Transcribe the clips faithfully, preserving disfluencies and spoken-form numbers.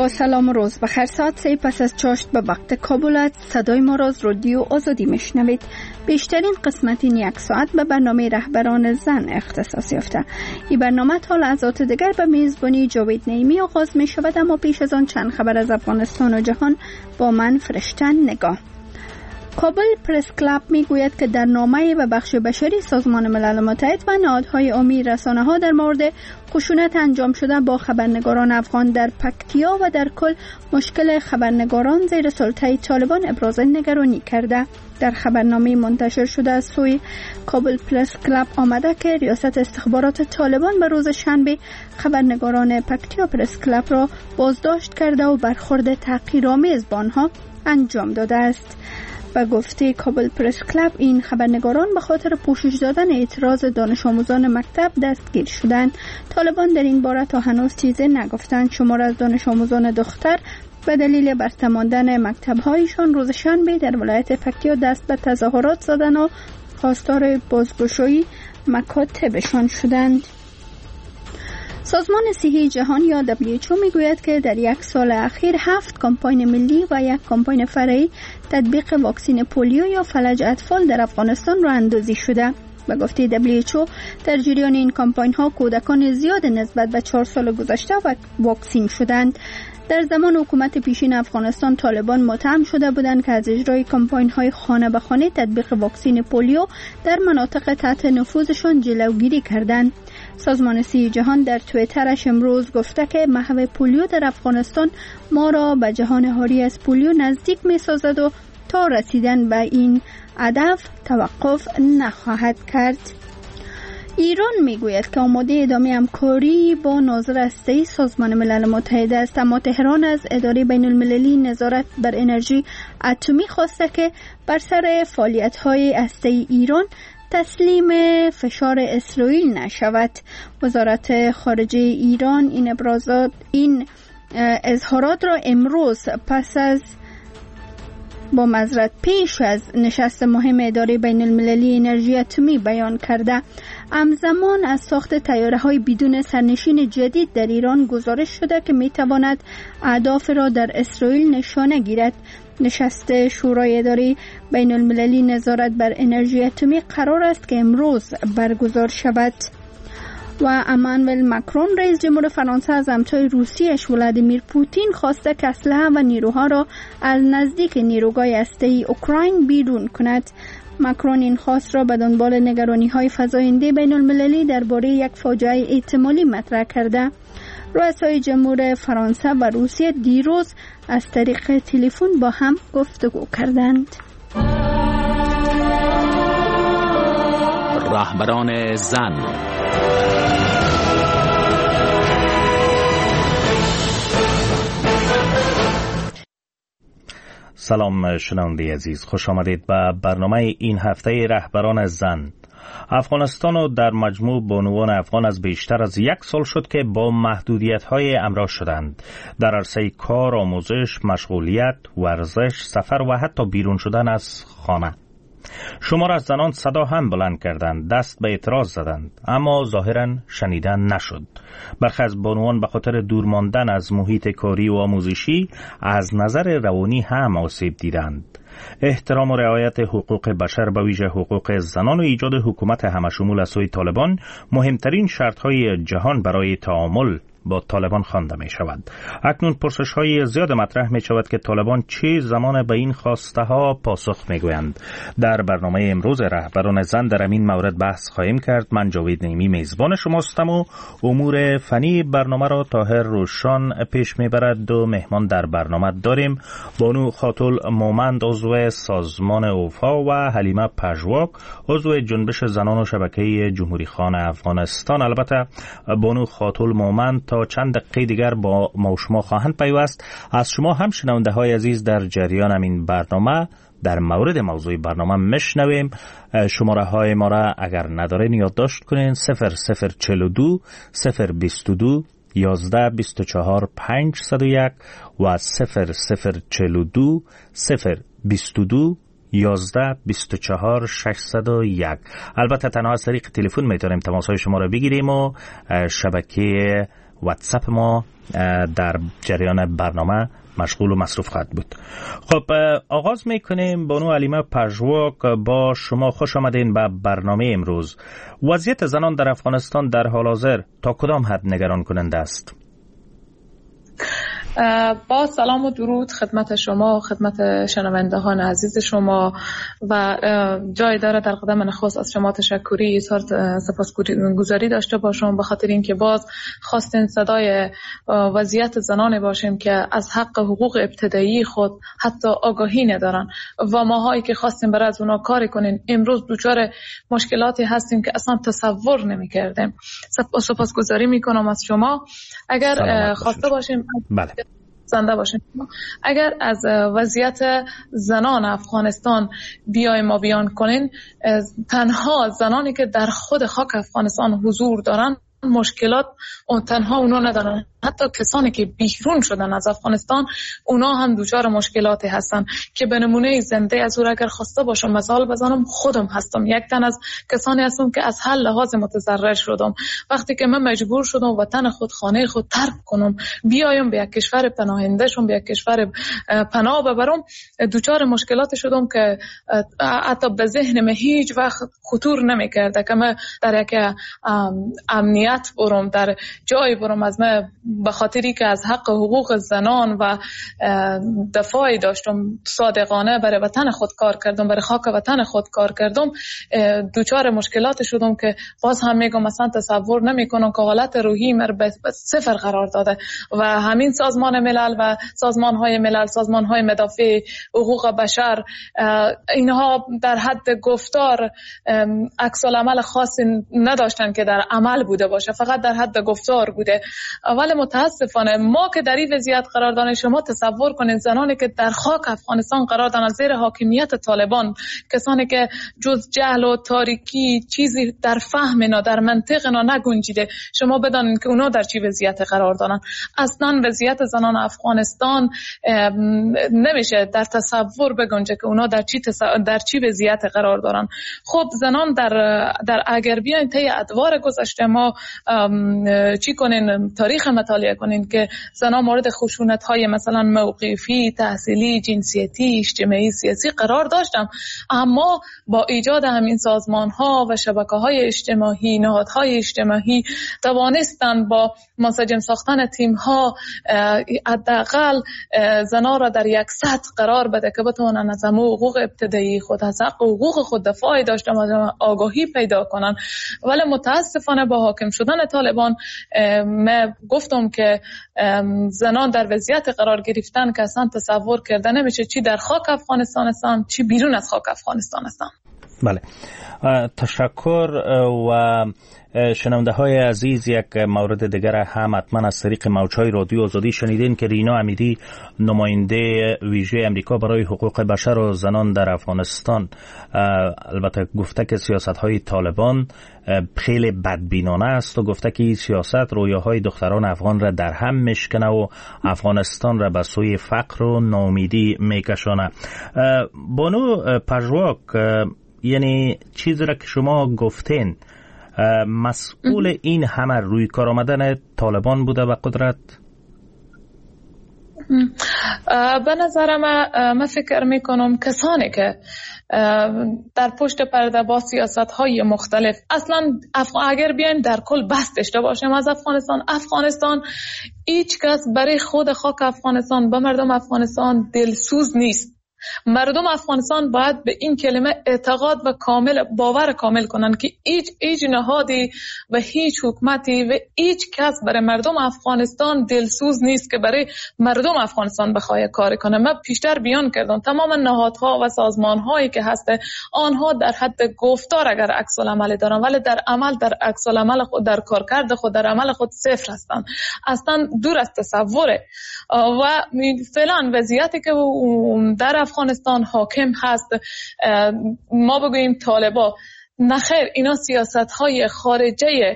سلام و روز بخیر. ساعت سه پس از چاشت به وقت کابل است. صدای ما را از رادیو آزادی میشنوید. بیشترین قسمت این یک ساعت به برنامه رهبران زن اختصاص یافته. این برنامه تا لحظات دیگر به میزبانی جاوید نعیمی آغاز می شود، اما پیش از آن چند خبر از افغانستان و جهان با من فرشتن نگاه. کابل پرس کلاب می گوید که در نامه به بخش بشری سازمان ملل متحد و نهادهای عمومی رسانه ها در مورد خشونت انجام شده با خبرنگاران افغان در پکتیا و در کل مشکل خبرنگاران زیر سلطه طالبان ابراز نگرانی کرده. در خبرنامه منتشر شده از سوی کابل پرس کلاب آمده که ریاست استخبارات طالبان به روز شنبه خبرنگاران پکتیا پرس کلاب را بازداشت کرده و برخورد تحقیرآمیز با آنها انجام داده است. و گفته کابل پرس کلاب این خبرنگاران به خاطر پوشش دادن اعتراض دانش آموزان مکتب دستگیر شدند. طالبان در این باره تا هنوز چیزی نگفتند. شمار از دانش آموزان دختر به دلیل بسته ماندن مکتب‌هایشان روز شنبه در ولایت پکتیا دست به تظاهرات زدند و خواستار بازگشایی مکاتبشان شدند. سازمان صحی جهان یا دبلیو اچ او میگوید که در یک سال اخیر هفت کمپاین ملی و یک کمپاین فرعی تطبیق واکسن پولیو یا فلج اطفال در افغانستان راه اندازی شده. به گفته دبلیو اچ او در جریان این کمپاین ها کودکان زیاد نسبت به چهار سال گذشته واکسین شدند. در زمان حکومت پیشین افغانستان طالبان متهم شده بودند که از اجرای کمپاین های خانه به خانه تطبیق واکسن پولیو در مناطق تحت نفوذشان جلوگیری کردند. سازمان صحی جهان در توییترش امروز گفته که محو پولیو در افغانستان ما را به جهان حاری از پولیو نزدیک می سازد و تا رسیدن به این هدف توقف نخواهد کرد. ایران میگوید که آماده ادامه همکاری با ناظر هسته‌ای سازمان ملل متحد است، اما تهران از اداره بین المللی نظارت بر انرژی اتمی خواسته که بر سر فعالیت‌های هسته‌ای ایران تسلیم فشار اسرائیل نشود. وزارت خارجه ایران این ابرازات این اظهارات را امروز پس از با معذرت پیش از نشست مهم اداره بین المللی انرژی اتمی بیان کرده. همزمان از ساخت طیاره‌های بدون سرنشین جدید در ایران گزارش شده که می‌تواند اهداف را در اسرائیل نشانه گیرد. نشست شورای اداره بین المللی نظارت بر انرژی اتمی قرار است که امروز برگزار شود. و امانوئل ماکرون رئیس جمهور فرانسه از همتای روسیه‌اش ولادیمیر پوتین خواسته که اسلحه و نیروها را از نزدیک نیروگاه هسته‌ای اوکراین بیرون کند. ماکرون این خواست را به دنبال نگرانی‌های فزاینده بین المللی درباره یک فاجعه احتمالی مطرح کرده. رؤسای جمهور فرانسه و روسیه دیروز از طریق تلفن با هم گفتگو کردند. رهبران زن. سلام شنونده عزیز، خوش آمدید به برنامه این هفته رهبران زن. افغانستان و در مجموع بانوان افغان از بیشتر از یک سال شد که با محدودیت‌های همراه شدند در عرصه کار، آموزش، مشغولیت، ورزش، سفر و حتی بیرون شدن از خانه. شمار از زنان صدا هم بلند کردند، دست به اعتراض زدند، اما ظاهراً شنیدن نشد. برخی از بانوان به خاطر دور ماندن از محیط کاری و آموزشی از نظر روانی هم آسیب دیدند. احترام و رعایت حقوق بشر به ویژه حقوق زنان و ایجاد حکومت همشمول از سوی طالبان مهمترین شرط‌های جهان برای تعامل با طالبان خوانده می شود. اکنون پرسش های زیاد مطرح می شود که طالبان چه زمان به این خواسته ها پاسخ می گویند. در برنامه امروز رهبران زن در این مورد بحث خواهیم کرد. من جاوید نعیمی میزبان شماستم و امور فنی برنامه را طاهر روشان پیش می برد. و مهمان در برنامه داریم بانو خاتول مومند عضو سازمان اوفا و حلیمه پژواک عضو جنبش زنان و شبکه جمهوری خان افغانستان. البته بانو خاتول مومند تا چند دقیقه دیگر با ما و شما خواهند پیوست. از شما هم شنونده های عزیز در جریان همین برنامه در مورد موضوع برنامه مشنویم. شماره های ما را اگر ندارین یادداشت کنین: صفر صفر چهل و دو صفر بیست و دو یازده بیست و چهار پنجصد و یک و صفر صفر چهل و دو صفر بیست و دو یازده بیست و چهار ششصد و یک. البته تنها از طریق تلفن میتونیم تماس های شما را بگیریم و شبکه واتساپ ما در جریان برنامه مشغول و مصروف خواهد بود. خب آغاز میکنیم. بانو علیمه پژواک، با شما خوش آمدین به برنامه امروز. وضعیت زنان در افغانستان در حال حاضر تا کدام حد نگران کننده است؟ با سلام و درود خدمت شما، خدمت شنوندگان عزیز شما، و جای داره در قدم نخست از شما تشکری اظهار سپاسگزاری داشته باشم به خاطر اینکه باز خواستین صدای وضعیت زنان باشیم که از حق حقوق ابتدایی خود حتی آگاهی ندارن و ماهایی که خواستیم برای از اونا کاری کنیم امروز دچار مشکلاتی هستیم که اصلا تصور نمی‌کردیم. سپاسگزاری میکنم از شما. اگر خواسته باشیم بله زنده باشیم، اگر از وضعیت زنان افغانستان بیایم ما بیان کنین، تنها زنانی که در خود خاک افغانستان حضور دارن مشکلات اون تنها اونا ندارن، حتی کسانی که بیرون شدن از افغانستان اونا هم دچار مشکلاتی هستن که به نمونه زنده از او اگر خواسته باشم مثال بزنم، خودم هستم یک تن از کسانی هستم که از هر لحاظ متضرر شدم. وقتی که من مجبور شدم وطن خود خانه خود ترک کنم بیایم به یک کشور پناهنده شم، به یک کشور پناه ببرم، دچار مشکلات شدم که حتی به ذهن من هیچ وقت خطور نمی‌کرده که من در یک امنیت برم، در جای برم از من، به خاطری که از حق حقوق زنان و دفاعی داشتم، صادقانه برای وطن خود کار کردم، برای خاک وطن خود کار کردم، دوچار مشکلات شدم که باز هم میگم مثلا تصور نمی کنم که حالت روحی مر به صفر قرار داده و همین سازمان ملل و سازمان های ملل، سازمان های مدافع حقوق بشر، اینها در حد گفتار عکس العمل خاصی نداشتن که در عمل بوده باشه، فقط در حد گفتار بوده. ولی متاسفانه ما که در این وضعیت قرار داریم، شما تصور کنید زنانی که در خاک افغانستان قرار دارن زیر حاکمیت طالبان، کسانی که جز جهل و تاریکی چیزی در فهم اینا، در منطق اینا نگنجیده، شما بدانید که اونا در چی وضعیت قرار دارن. اصلا وضعیت زنان افغانستان نمیشه در تصور بگنجه که اونا در چی تص... در چی وضعیت قرار دارن. خب زنان در در اگر بیاین طی ادوار گذشته ما چی کنین، تاریخ مطالعه کنین که زنان مورد خشونت‌های مثلا موقفی، تحصیلی، جنسیتی، اجتماعی، سیاسی قرار داشتن، اما با ایجاد همین سازمان‌ها و شبکه‌های اجتماعی، نهادهای اجتماعی توانستن با منسجم ساختن تیم‌ها حداقل زنان را در یک سطح قرار بده که بتوانن از حقوق ابتدایی خود، از حق حقوق خود دفاعی داشته باشن، آگاهی پیدا کنن. ولی متاسفانه با حاکم شدن طالبان من گفتم که زنان در وضعیت قرار گرفتن که اصلا تصور کرده نمیشه، چی در خاک افغانستان هستن چی بیرون از خاک افغانستان هستن. بله، تشکر. و شنونده های عزیز، یک مورد دیگر هم حتما از طریق موجهای رادیو آزادی شنیدین که رینا امیدی، نماینده ویژه امریکا برای حقوق بشر و زنان در افغانستان، البته گفته که سیاست های طالبان خیلی بدبینانه است و گفته که این سیاست رویاهای دختران افغان را در هم میشکنه و افغانستان را به سوی فقر و ناامیدی میکشانه. بانو پژواک، یعنی چیزی را که شما گفتین مسئول این همه روی کار آمدن طالبان بوده و قدرت؟ به نظر من من فکر میکنم کسانی که در پشت پرده با سیاست های مختلف، اصلا اگر بیایم در کل بحث داشته باشیم از افغانستان، افغانستان هیچ کس برای خود خاک افغانستان به مردم افغانستان دلسوز نیست. مردم افغانستان باید به این کلمه اعتقاد و کامل باور کامل کنن که هیچ هیچ نهادی و هیچ حکومتی و هیچ کس برای مردم افغانستان دلسوز نیست که برای مردم افغانستان بخواد کار کنه. من پیشتر بیان کردم تمام نهادها و سازمانهایی که هسته آنها در حد گفتار اگر عکس العمل دارن ولی در عمل، در عکس العمل خود، در کارکرد خود، در عمل خود صفر هستن، اصلا دور از تصوره. و فعلا وضعیتی که در افغانستان حاکم هست، ما بگوییم طالبا، نخیر، اینا سیاست های خارجه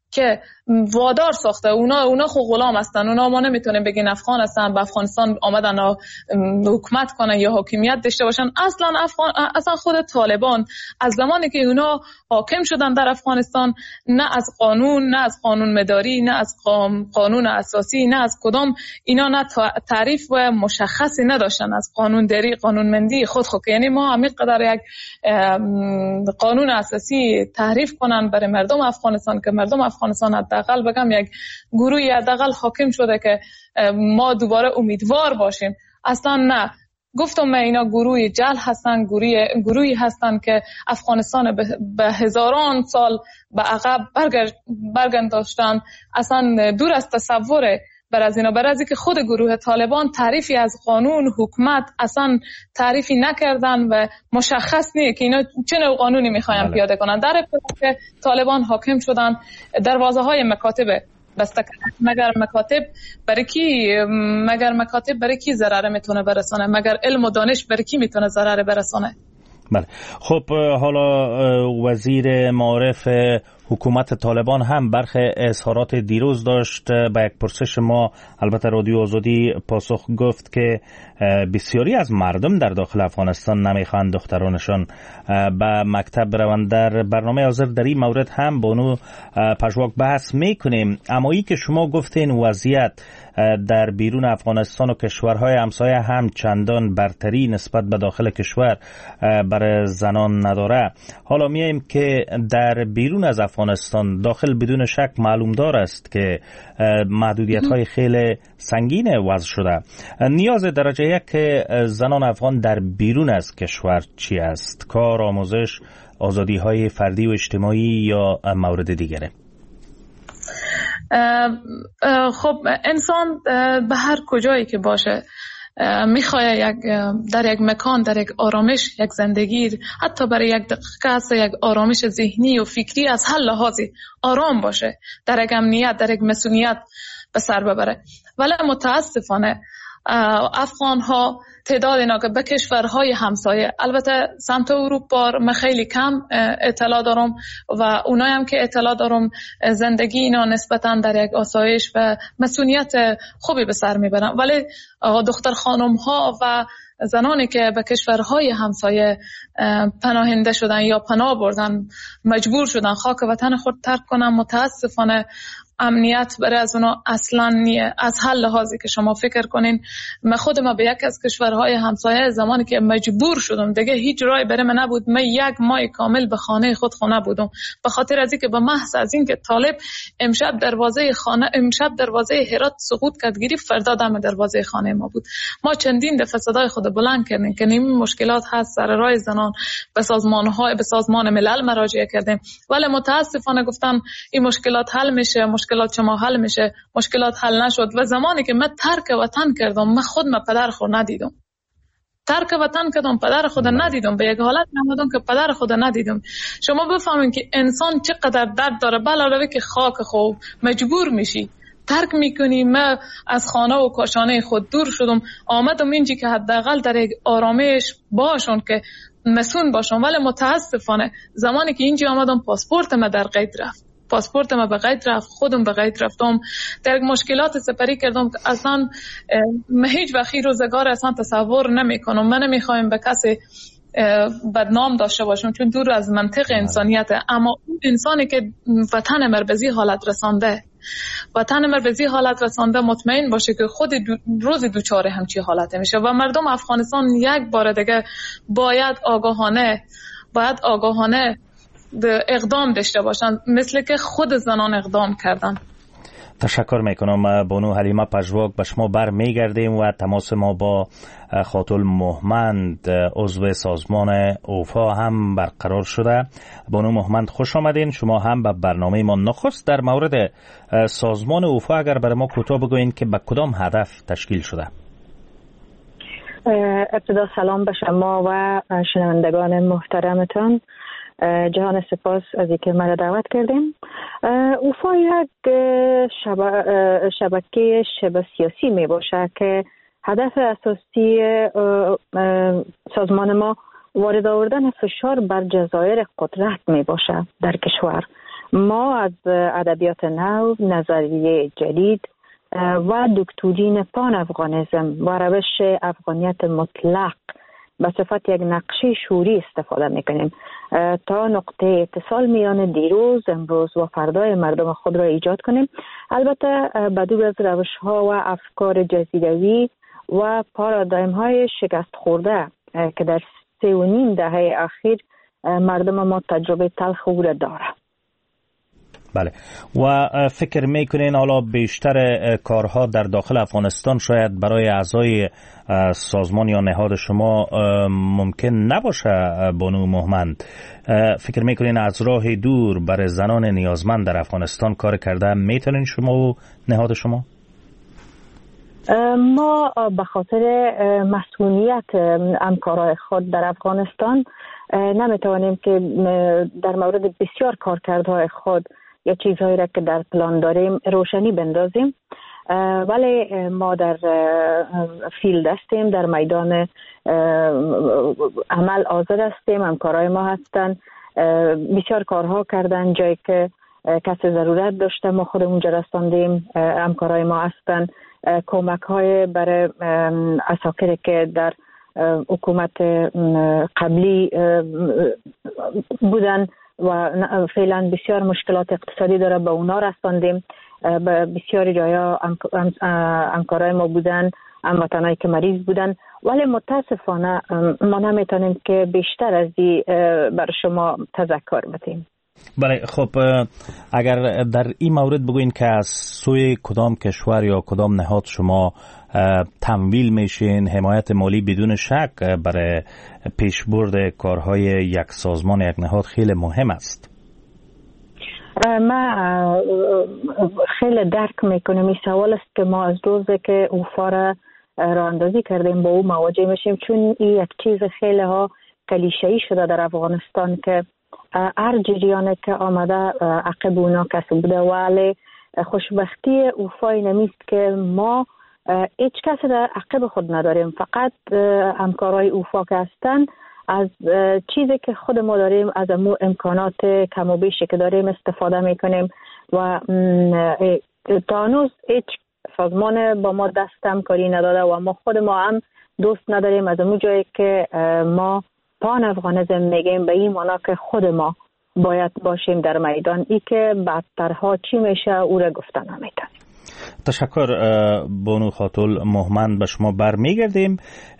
که وادار ساخته. اونا اونا خود غلام هستن. اونا ما نمیتونیم بگین افغان هستن به افغانستان آمدن حکومت کنن یا حاکمیت داشته باشن. اصلا افغان اصلا خود طالبان از زمانی که اونا حاکم شدن در افغانستان نه از قانون، نه از قانون مداری، نه از قانون اساسی، نه از کدام اینا نه تعریف و مشخصی نداشتن از قانون داری، قانون مندی خود خود. یعنی ما همین قدر یک قانون اساسی تعریف کنن برای مردم افغانستان که مردم افغانستان حداقل بگم یک گروهی حداقل حاکم شده که ما دوباره امیدوار باشیم. اصلا نه. گفتم من اینا گروهی جل هستن، گروهی گروهی هستن که افغانستان به هزاران سال به عقب برگرداندن. اصلا دور از تصور بر از اینا، بر از که خود گروه طالبان تعریفی از قانون حکومت اصلا تعریفی نکردن و مشخص نیه که اینا چه نوع قانونی میخواین پیاده کنن. در ابتدا که طالبان حاکم شدن دروازه های مکاتب بسته کردن. مگر مکاتب برای کی مگر مکاتب برای کی ضرر میتونه برسونه؟ مگر علم و دانش برای کی میتونه ضرر برسونه؟ بله. خب حالا وزیر معارف حکومت طالبان هم برخی اظهارات دیروز داشت. به یک پرسش ما البته رادیو آزادی پاسخ گفت که بسیاری از مردم در داخل افغانستان نمیخوان دخترانشان به مکتب بروند. در برنامه حاضر در این مورد هم بانو پژواک بحث میکنیم. اما ای که شما گفتین وضعیت در بیرون افغانستان و کشورهای همسایه هم چندان برتری نسبت به داخل کشور برای زنان نداره. حالا میایم که در بیرون از افغانستان داخل بدون شک معلوم دار است که محدودیت های خیلی سنگین وضع شده. نیاز درجه یک زنان افغان در بیرون از کشور چی است؟ کار، آموزش، آزادی های فردی و اجتماعی یا مورد دیگره؟ خب انسان به هر کجایی که باشه میخواد یک در یک مکان، در یک آرامش، یک زندگی، حتی برای یک دقیقه یک آرامش ذهنی و فکری از هر لحاظی آرام باشه، در یک امنیت، در یک مسئولیت به سر ببره. ولی متاسفانه افغان ها تعداد اینا که به کشورهای همسایه، البته سمت اروپا من خیلی کم اطلاع دارم و اونایی هم که اطلاع دارم زندگی اینا نسبتا در یک آسایش و مسئولیت خوبی به سر میبرن. ولی دختر خانم ها و زنانی که به کشورهای همسایه پناهنده شدن یا پناه بردن، مجبور شدن خاک وطن خود ترک کنن، متاسفانه امنیت برای از اونا اصلا نیه. از هر لحاظی که شما فکر کنین، من خودم به یک از کشورهای همسایه زمانی که مجبور شدم دیگه هیچ راهی برای من نبود، من یک ماه کامل به خانه خود خونه بودم به خاطر از اینکه به محض از اینکه طالب امشب دروازه خانه امشب دروازه هرات سقوط کرد گرفت، فردا دم دروازه خانه ما بود. ما چندین دفعه صدای خود بلند کردیم که این مشکلات هست سر راه زنان، به سازمان‌های به سازمان ملل مراجعه کردیم، ولی متاسفانه گفتن این مشکلات حل میشه، مشکلات شما حل میشه. مشکلات حل نشد و زمانی که من ترک وطن کردم، من خود من پدر خود ندیدم. ترک وطن کردم، پدر خود ندیدم، به یک حالت نمودم که پدر خود ندیدم. شما بفهمین که انسان چقدر درد داره. علاوه که خاک خوب مجبور میشی ترک میکنی. من از خانه و کاشانه خود دور شدم، آمدم اینجا که حداقل در یک آرامش باشون که مسون باشم. ولی متاسفانه زمانی که اینجا آمدم پاسپورت من در قید رفت. پاسپورت ما به قید رفت، خودم به قید رفتم، در مشکلات سپری کردم که اصلا هیچ وقتی روزگار اصلا تصور نمی کنم. من نمیخوایم به کسی بدنام داشته باشم چون دور از منطق انسانیت، اما اون انسانی که وطن مربزی حالت رسانده وطن مربزی حالت رسانده مطمئن باشه که خود دو روز دوچاره همچی حالت میشه. و مردم افغانستان یک بار دیگه باید آگاهانه باید آگاهانه اقدام داشته باشند، مثل که خود زنان اقدام کردن. تشکر میکنم بانو حلیمه پژواک. به شما بر میگردیم و تماس ما با خاتون مهمند عضو سازمان اوفا هم برقرار شده. بانو مهمند خوش آمدین. شما هم به برنامه ما. نخست در مورد سازمان اوفا اگر برای ما کوتاه بگوین که به کدام هدف تشکیل شده؟ ابتدا سلام به شما و شنوندگان محترمتان. جهان سپاس از اینکه مرا دعوت کردیم. اوفا یک شبکه شبه سیاسی می باشه که هدف اساسی سازمان ما وارد آوردن فشار بر جزایر قدرت می باشه در کشور ما از ادبیات نو، نظریه جدید و دکترین پان افغانیسم و روش افغانیت مطلق به صفت یک نقشه شعوری استفاده میکنیم تا نقطه اتصال میان دیروز، امروز و فردای مردم خود را ایجاد کنیم. البته بدون از روش ها و افکار جزیروی و پارادایم های شکست خورده که در سه و نیم دهه اخیر مردم ما تجربه تلخ او را داره. بله، و فکر میکنین حالا بیشتر کارها در داخل افغانستان شاید برای اعضای سازمان یا نهاد شما ممکن نباشه بانو مهمند، فکر میکنین از راه دور برای زنان نیازمند در افغانستان کار کرده میتونین شما و نهاد شما؟ ما به خاطر مسئولیت همکارای خود در افغانستان نمیتوانیم که در مورد بسیار کارکردهای خود یا چیزهایی را که در پلان داریم روشنی بندازیم، ولی ما در فیلد هستیم، در میدان عمل حاضر هستیم. همکارای ما هستن، بسیار کارها کردن، جایی که کسی ضرورت داشته ما خودمون رساندیم. همکارای ما هستن کمک های برای اساکری که در حکومت قبلی بودن و فعلا بسیار مشکلات اقتصادی داره، به اونا رساندیم. به بسیاری جایا همکارای ما بودن، هموطنایی که مریض بودن، ولی متاسفانه ما نمیتونیم که بیشتر از این بر شما تذکر بدیم. بله، خب اگر در این مورد بگوین که از سوی کدام کشور یا کدام نهاد شما تمویل میشین، حمایت مالی بدون شک برای پیشبرد کارهای یک سازمان، یک نهاد خیلی مهم است. ما خیلی درک میکنم این سوال است که ما از روزی که اوفا را راه اندازی کردیم با او مواجه میشیم، چون این یک چیز خیلی ها کلیشه‌ای شده در افغانستان که هر جریانی که آمده عقب اونا کسی بوده، ولی خوشبختی اوفای نمیست که ما هیچ کسی در عقب خود نداریم. فقط همکارای اوفا که هستن از چیزی که خود ما داریم، از امو امکانات کم و بیشی که داریم استفاده میکنیم و تا هنوز هیچ سازمان با ما دست همکاری نداده و ما خود ما هم دوست نداریم. از امو جایی که ما پان افغانیسم میگیم به این معنا که خود ما باید باشیم در میدان. ای که بدترها چی میشه او را گفتن نمیتونیم. تشکر بانو خاتون مهمند، به شما برمیگردیم.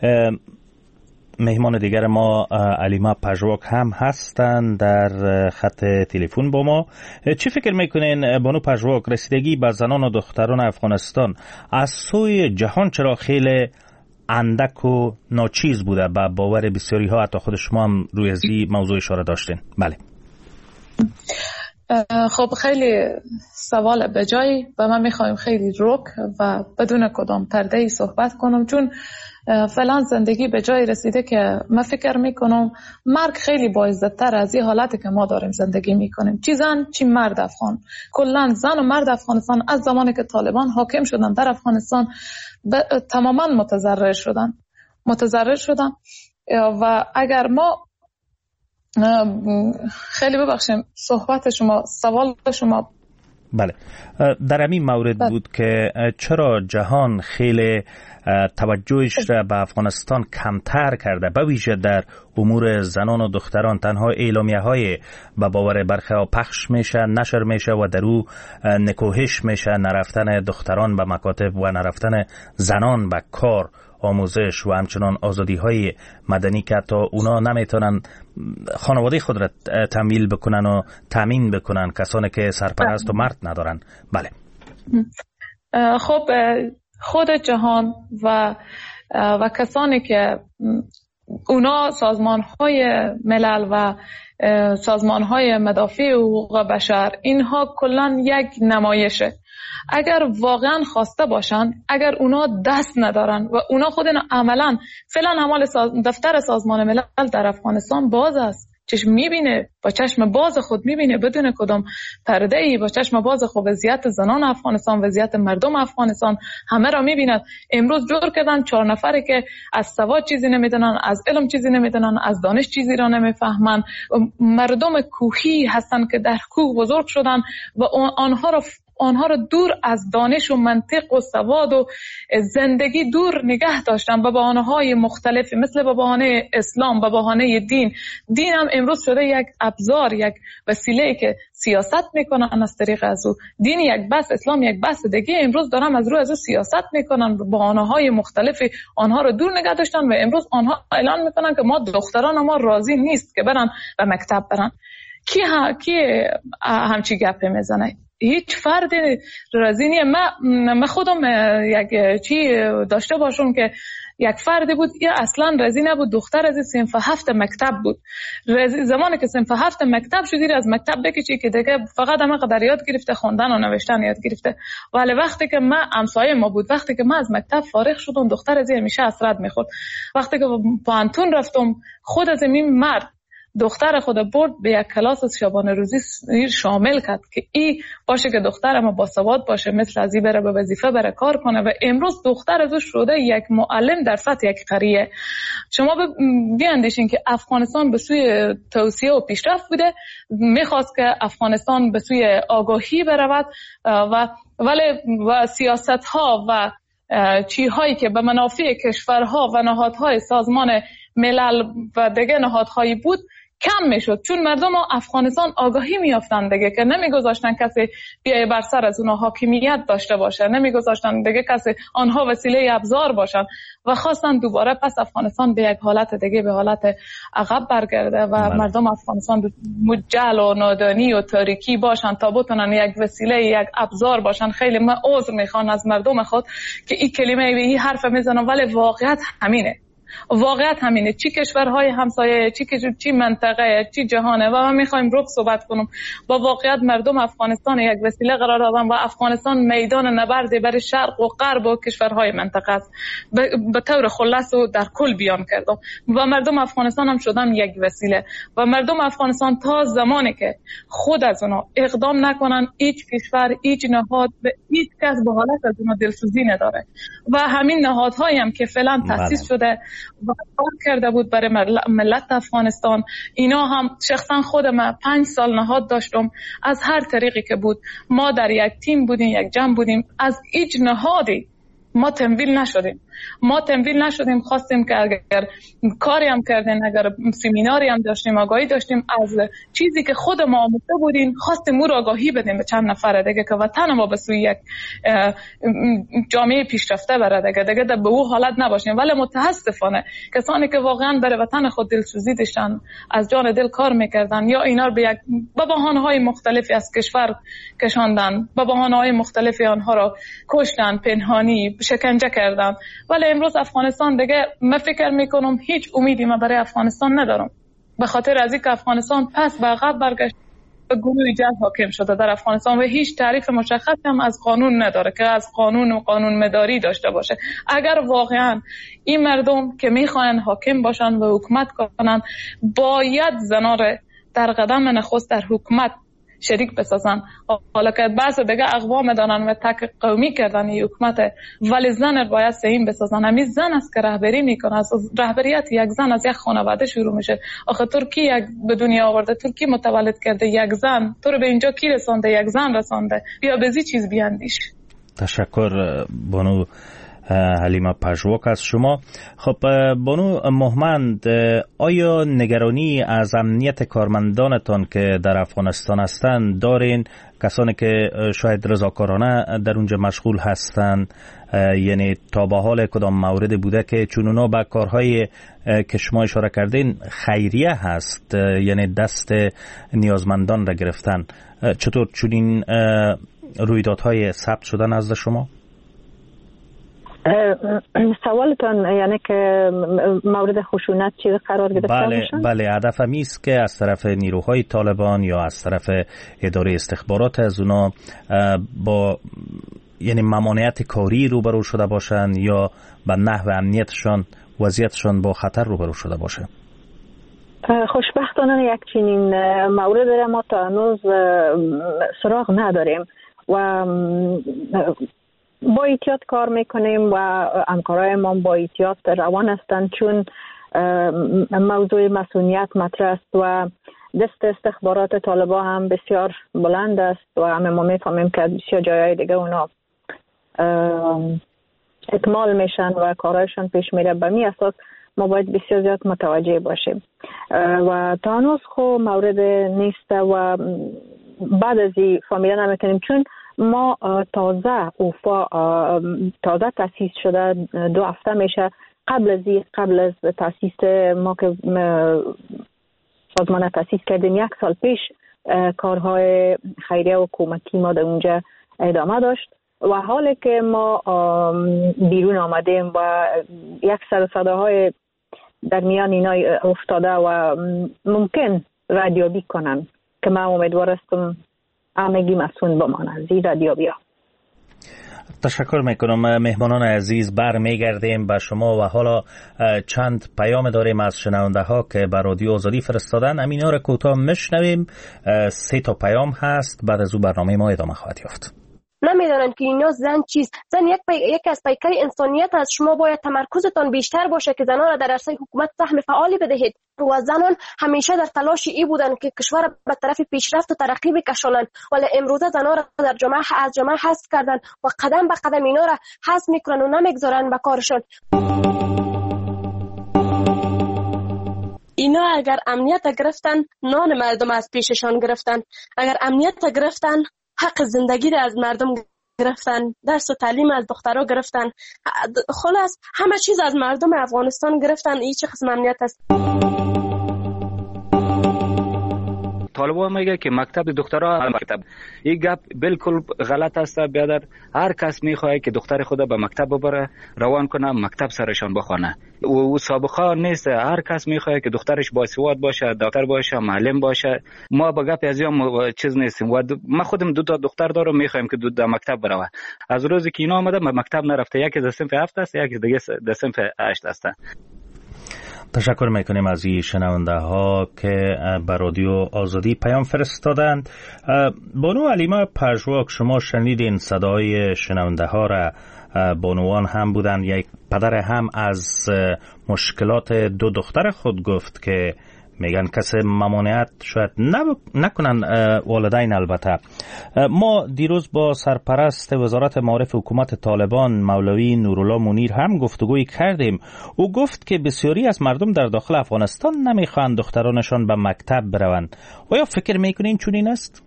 مهمان دیگر ما علیما پژواک هم هستند در خط تلفن با ما. چی فکر میکنین بانو پژواک، رسیدگی به زنان و دختران افغانستان از سوی جهان چرا خیلی اندک و ناچیز بوده؟ با باور بسیاری ها، حتی خود شما هم روی از این موضوع اشاره داشتین. بله. خب خیلی سوال به جایی و من میخوایم خیلی رک و بدون کدام پرده‌ای صحبت کنم، چون فعلا زندگی به جایی رسیده که من فکر میکنم مرگ خیلی با عزت‌تر از این حالتی که ما داریم زندگی میکنیم. چی زن چی مرد افغان، کلا زن و مرد افغانستان از زمانی که طالبان حاکم شدن در افغانستان تماما متضرر شدن متضرر شدن و اگر ما خیلی ببخشیم صحبت شما، سوال شما. بله، در همین مورد بله. بود که چرا جهان خیلی توجهش را به افغانستان کمتر کرده، به ویژه در امور زنان و دختران. تنها اعلامیه های به باور برخی ها پخش میشه، نشر میشه و در او نکوهش میشه، نرفتن دختران به مکاتب و نرفتن زنان به کار، آموزش و همچنان آزادی های مدنی که حتی اونا نمیتونن خانواده خود را تمویل بکنن و تامین بکنن، کسانی که سرپرست و مرد ندارن. بله. خب خود جهان و و کسانی که اونا سازمان های ملل و سازمان های مدافع حقوق بشر، اینها کلن یک نمایشه. اگر واقعا خواسته باشن، اگر اونا دست ندارن و اونا خود عملا فعلا اعمال ساز... دفتر سازمان ملل در افغانستان باز است، چشم میبینه، با چشم باز خود میبینه بدون کدام پرده ای، با چشم باز خود وضعیت زنان افغانستان، وضعیت مردم افغانستان همه را میبیند. امروز جور کردن چهار نفری که از سواد چیزی نمیدونن، از علم چیزی نمیدونن، از دانش چیزی را نمیفهمن، مردم کوهی هستن که در کوه بزرگ شدن و آنها را آنها را دور از دانش و منطق و سواد و زندگی دور نگه داشتن به بهانه‌های مختلفی، مثل به بهانه اسلام، به بهانه دین. دین هم امروز شده یک ابزار، یک وسیله که سیاست میکنن از طریق از او. دین یک بس، اسلام یک بس دیگه، امروز دارن از رو از او سیاست میکنن، به بهانه‌های مختلفی آنها را دور نگه داشتن و امروز آنها اعلان میکنن که ما دختران ما راضی نیست که برن به مکتب برن. کی ها کی همچی گپ میزنه؟ هیچ فرد راضی نیست. من خودم یک چی داشته باشم که یک فرد بود یا اصلا راضی نبود، دختر از صنف هفت مکتب بود. زمانی که صنف هفت مکتب شدی از مکتب بکشی که دیگه فقط هم قدر یاد گرفته، خوندن و نوشتن یاد گرفته. ولی وقتی که من همسایه ما بود، وقتی که من از مکتب فارغ شدم، دختر از همیشه حسرت میخورد. وقتی که پانتون رفتم، خود از این مرد دختر خود برد به یک کلاس شبانه روزی شامل کرد که ای باشه که دخترم با سواد باشه، مثل ازی بره به وظیفه بره کار کنه. و امروز دختر ازش شده یک معلم در سطح یک قریه. شما بیاندیشین که افغانستان به سوی توسعه و پیشرفت بوده، میخواست که افغانستان به سوی آگاهی برود و ولی و سیاست ها و چیزهایی که به منافع کشورها و نهادهای سازمان ملل و دیگه نهادهایی بود کم میشد، چون مردم افغانستان آگاهی میافتند دیگه که نمیگذاشتن کسی بیای بر سر از اونها حاکمیت داشته باشه، نمیگذاشتن دیگه کسی آنها وسیله ابزار باشن و خواستن دوباره پس افغانستان به یک حالت دیگه، به حالت عقب برگرده و بله. مردم افغانستان مجل و نادانی و تاریکی باشن تا بتونن یک وسیله، یک ابزار باشن. خیلی من عذر میخوام از مردم خود که این کلمه این حرف میزنم، ولی واقعیت همینه. واقعیت همینه. چی کشورهای همسایه، چی چی منطقه، چی جهانه و ما میخوایم رو صحبت کنم. با واقعیت مردم افغانستان یک وسیله قرار دادن و افغانستان میدان نبرد برای شرق و غرب و کشورهای منطقه است. به طور خلاص و در کل بیان کردم و مردم افغانستان هم شدن یک وسیله و مردم افغانستان تا زمانی که خود از اونا اقدام نکنن، هیچ کشور، هیچ نهاد و هیچ کس به حالت از اونا دلسوزی نداره و همین نهادهایی هم که فعلا تأسیس شده و کار کرده بود برای ملت افغانستان، اینا هم شخصا خودم پنج سال نهاد داشتم. از هر طریقی که بود ما در یک تیم بودیم، یک جمع بودیم، از هیچ نهادی ما تمویل نشدیم. ما تمویل نشدیم. خواستیم که اگر کاری هم کردیم، اگر سمیناری هم داشتیم، آگاهی داشتیم از چیزی که خود ما آموخته بودیم، خواستیم او را آگاهی بدیم به چند نفر دیگه که وطن ما به سوی یک جامعه پیشرفته بره دیگه دیگه به او حالت نباشیم. ولی متاسفانه کسانی که واقعا برای وطن خود دلسوزی داشتن، از جان دل کار میکردن، یا اینا به یک به بهانه‌های مختلفی از کشور کشاندن، به بهانه‌های مختلفی آنها را کشتن، پنهانی شکنجه کردن. ولی امروز افغانستان دیگه من فکر میکنم هیچ امیدی من برای افغانستان ندارم، به خاطر از اینکه افغانستان پس به عقب برگشت، گروه جل حاکم شده در افغانستان و هیچ تعریف مشخص هم از قانون نداره که از قانون و قانون مداری داشته باشه. اگر واقعا این مردم که میخواین حاکم باشن و حکومت کنن، باید زنان در قدم نخست در حکومت شریک بسازن. حالا که بعض دیگه اقوام دارن و تک قومی کردن این حکومت، ولی زن باید سهیم بسازن. همین زن است که رهبری میکنه. از رهبریت یک زن از یک خانواده شروع میشه. آخه ترکی یک به دنیا آورده، ترکی متولد کرده یک زن، تو رو به اینجا کی رسانده؟ یک زن رسانده. بیا بزی چیز بیاندیش. تشکر بانو حلیمه پژواک از شما. خب بانو مهمند، آیا نگرانی از امنیت کارمندانتان که در افغانستان هستند دارین؟ کسانی که شاید رضاکارانه در اونجا مشغول هستند، یعنی تا به حال کدام موردی بوده که چون اونا به کارهای که شما اشاره کردین خیریه هست، یعنی دست نیازمندان را گرفتن، چطور چنین رویدادهای ثبت شده نزد شما؟ سوالتان یعنی که مورد خشونت چی قرار گرفته بله باشن؟ بله هدف هم است که از طرف نیروهای طالبان یا از طرف اداره استخبارات از اونا با یعنی ممانعت کاری روبرو شده باشن یا به نحو امنیتشان وضعیتشان با خطر روبرو شده باشه. خوشبختانه یک چنین مورد را ما تا هنوز سراغ نداریم و با احتیاط کار میکنیم و همکارای ما با احتیاط روان هستند، چون موضوع مسئولیت مطرح است و دست استخبارات طالبان هم بسیار بلند است و همه ما میفهمیم که بسیار جایهای دیگه اونا اکمال میشن و کارهایشان پیش میره. به می اساس ما باید بسیار زیاد متوجه باشیم و تا هنوز خو مورد نیست و بعد از این فهمیده نمیکنیم، چون ما تازه اوفا تازه تاسیس شده، دو هفته میشه. قبل از قبل از تاسیس ما که سازمان تاسیس کردیم یک سال پیش کارهای خیریه و کمکی ما در اونجا ادامه داشت و حالی که ما بیرون آمدیم و یک سر صداهای در میان اینا افتاده و ممکن ردیابی کنن که من امیدوار هستم همگی مسئول بمانند زی ردیابی ها. تشکر میکنم مهمانان عزیز. بر میگردیم به شما و حالا چند پیام داریم از شنونده ها که بر رادیو آزادی فرستادن. امینا را کوتاه میشنویم. سه تا پیام هست، بعد از او برنامه ما ادامه خواهد یافت. نمیدانند که اینا زن چیست. زن یک پی... یک از پیکر انسانیت است. شما باید تمرکزتان بیشتر باشه که زنان را در عرصه حکومت سهم فعالی بدهید و زنان همیشه در تلاش ای بودند که کشور به طرف پیشرفت و ترقی بکشانند، ولی امروزه زنان را در جامعه از جامعه حذف کردن و قدم به قدم اینا را حذف میکنن و نمیگذارن به کارشون. اینا اگر امنیت گرفتن نان مردم از پیششان گرفتن، اگر امنیت گرفتن حق زندگی را از مردم گرفتن، درس و تعلیم از دخترها گرفتن، خلاص همه چیز از مردم افغانستان گرفتن. این چه قسم امنیت است؟ طالبان میگه که مکتب دخترها مکتب، این گپ بالکل غلط است. بیادر هر کس میخواد که دختر خود به مکتب ببره، روان کنه، مکتب سرشان بخونه. و سابقه نیست. هر کس میخواد که دخترش باسواد باشه، دکتر باشه، معلم باشه. ما به گپ از این چیز نیستیم و ما خودم دو تا دختر دارم، میخوایم که دو تا مکتب بره. از روزی که اینا آمده به مکتب نرفته، یکی از صنف هفت است، یکی دیگه از صنف هشت است. تشکر میکنیم از این شنونده ها که بر رادیو آزادی پیام فرستادند. بانو علیمه پژواک، شما شنیدین صدای شنونده ها را. بانوان هم بودند. یک پدر هم از مشکلات دو دختر خود گفت که میگن کسی ممانعت شاید نکنن والدین. البته ما دیروز با سرپرست وزارت معارف حکومت طالبان مولوی نورالله منیر هم گفتگویی کردیم. او گفت که بسیاری از مردم در داخل افغانستان نمیخواهند دخترانشان به مکتب بروند. آیا فکر میکنین چنین است؟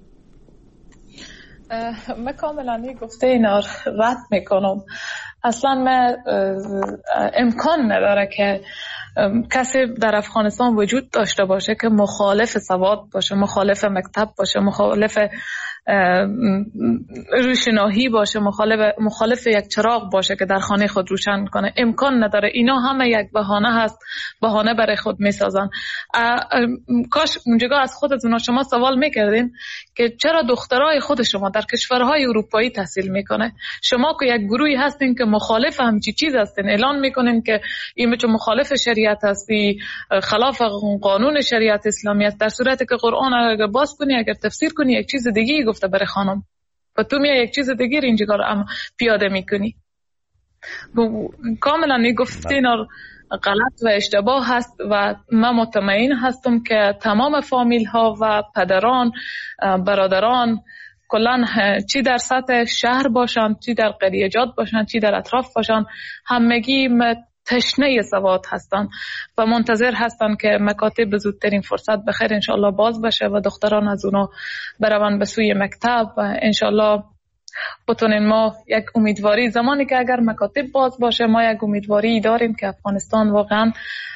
من کاملا این گفته اینا رد میکنم. اصلا من امکان نداره که کسی در افغانستان وجود داشته باشه که مخالف سواد باشه، مخالف مکتب باشه، مخالف روشنایی باشه، مخالف مخالف یک چراغ باشه که در خانه خود روشن کنه. امکان نداره. اینا همه یک بهانه هست، بهانه برای خود میسازن. کاش اونجا از خودتون شما سوال میکردین که چرا دخترای خود شما در کشورهای اروپایی تحصیل میکنه؟ شما که یک گروهی هستین که مخالف همچی چیز هستین، اعلان میکنین که این چه مخالف شریعت هستی، خلاف قانون شریعت اسلامی است، در صورتی که قرآن اگر باز کنی، اگر تفسیر کنی، یک چیز دیگه گفته برای خانم و تو میای یک چیز دیگه اینجا رو پیاده میکنی. کاملا این گفتین غلط و اشتباه هست و من مطمئن هستم که تمام فامیل ها و پدران، برادران کلن چی در سطح شهر باشن، چی در قریجات باشن، چی در اطراف باشن، همگی تشنه سواد هستن و منتظر هستن که مکاتب به زودترین فرصت بخیر انشالله باز بشه و دختران از اونا برون به سوی مکتب و انشالله بتونیم ما یک امیدواری، زمانی که اگر مکاتب باز باشه ما یک امیدواری داریم که افغانستان واقعا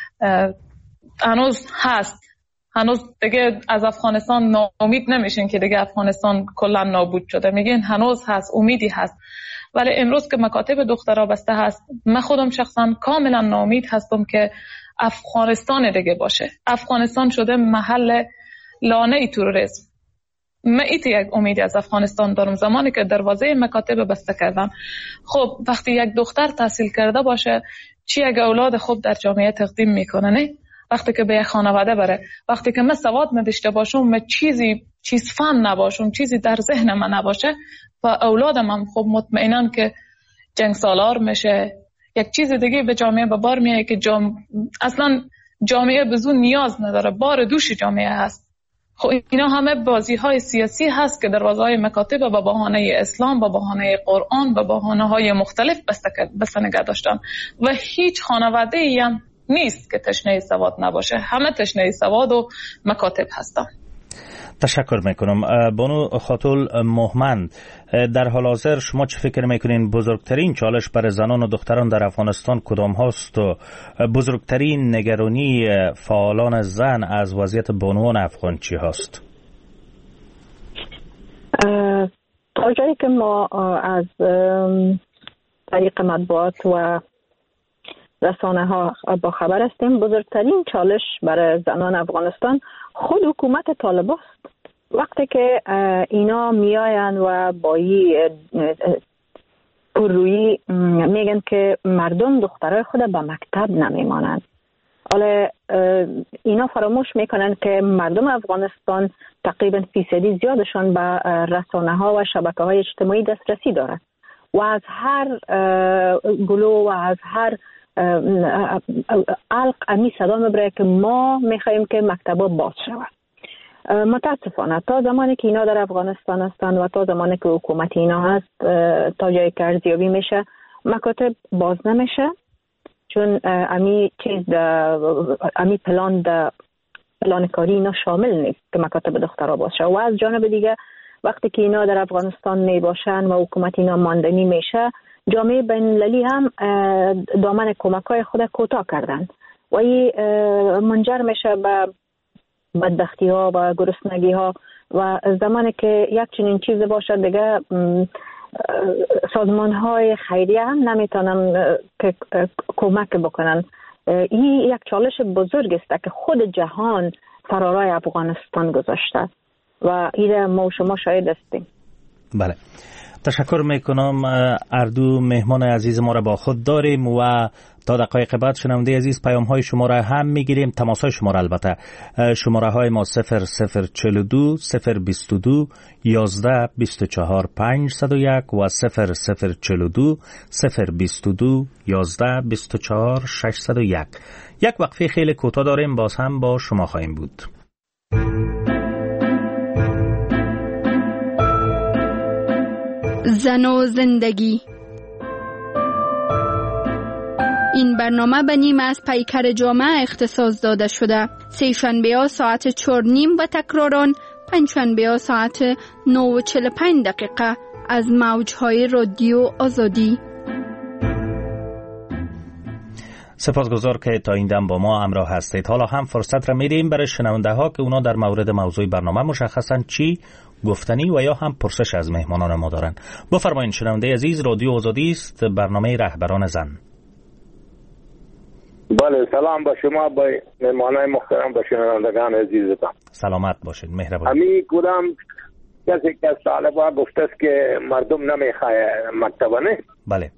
هنوز هست. هنوز دیگه از افغانستان ناامید نمیشین که دیگه افغانستان کلا نابود شده، میگین هنوز هست، امیدی هست. ولی امروز که مکاتب دخترها بسته هست، من خودم شخصا کاملا ناامید هستم که افغانستان دیگه باشه. افغانستان شده محل لانه تروریسم. من ایتی یک امیدی از افغانستان دارم. زمانی که دروازه مکاتب بسته کردن، خب وقتی یک دختر تحصیل کرده باشه، چی یک اولاد خوب در جامعه تقدیم میکنه؟ نه، وقتی که به یک خانواده بره، وقتی که من سواد نداشته باشم، من چیزی چیز فهم نباشم، چیزی در ذهن من نباشه و اولادم هم خب مطمئنن که جنگ سالار میشه. یک چیز دیگه به جامعه به بار میاد که جام... اصلا جامعه بزون نیاز نداره، بار دوش جامعه هست. خب اینا همه بازی های سیاسی هست که دروازه های مکاتب با بهانه اسلام، با بهانه قرآن، با بهانه های مختلف بسته نگه داشتن و هیچ خانواده ای هم نیست که تشنه سواد نباشه، همه تشنه سواد و مکاتب هستن. تشکر میکنم. بانو خاتول مهمند، در حال حاضر شما چه فکر میکنین بزرگترین چالش برای زنان و دختران در افغانستان کدام هاست و بزرگترین نگرانی فعالان زن از وضعیت بانوان افغان چی هست؟ تا جایی که ما از طریق مطبوعات و رسانه ها با خبر هستیم، بزرگترین چالش برای زنان افغانستان خود حکومت طالب است. وقتی که اینا میاین و با این پررویی میگن که مردم دخترای خود به مکتب نمیمانند، حالا اینا فراموش میکنن که مردم افغانستان تقریبا فیصدی زیادشان به رسانه ها و شبکه های اجتماعی دسترسی دارد و از هر گلو و از هر علق امی صدا میبره که ما میخواییم که مکتبا باز شود. متاسفانه تا زمانی که اینا در افغانستان هستن و تا زمانی که حکومت اینا هست، تا جایی که ارزیابی میشه مکاتب باز نمیشه، چون امی چیز امی پلان دا پلان کاری اینا شامل نیست که مکاتب دخترها باز شود. و از جانب دیگه وقتی که اینا در افغانستان میباشن و حکومت اینا ماندنی میشه، جامعه بین‌المللی هم دامن کمک‌های خود کوتاه کردن و این منجر میشه به بدبختی ها و گرسنگی ها و زمانی که یک چنین چیز باشه دیگه سازمان های خیریه هم نمیتونن که کمک بکنن. این یک چالش بزرگ است که خود جهان فرارای افغانستان گذاشته و این ما شما شاهد هستیم. بله، تشکر میکنم. اردو مهمان عزیز ما را با خود داریم و تا دقایق بعد شنونده عزیز پیام های شما را هم میگیریم، تماس های شما را البته. شماره های ما صفر صفر چهل و دو صفر بیست و دو یازده بیست و چهار پنجصد و یک و صفر صفر چهل و دو صفر بیست و دو یازده بیست و چهار ششصد و یک. یک وقفه خیلی کوتاه داریم، باز هم با شما خواهیم بود. زن و زندگی. این برنامه به نیم از پیکر جامعه اختصاص داده شده. سه شنبه ها ساعت چهار نیم و تکراران پنج شنبه ها ساعت نه و چهل و پنج دقیقه از موجهای رادیو آزادی. سپاسگزار که تا این دم با ما همراه هستید. حالا هم فرصت را میدیم برای شنونده ها که اونا در مورد موضوع برنامه مشخصاً چی گفتنی و یا هم پرسش از مهمانان ما دارن. بفرمایید شنونده عزیز، رادیو آزادی است، برنامه رهبران زن. بله، سلام با شما، با مهمانای محترم، با شنوندگان عزیزتان. سلامت باشید، مهربان. امی کدام کسی که طالبا گفته است که مردم نمیخواه مکتبانه. بله.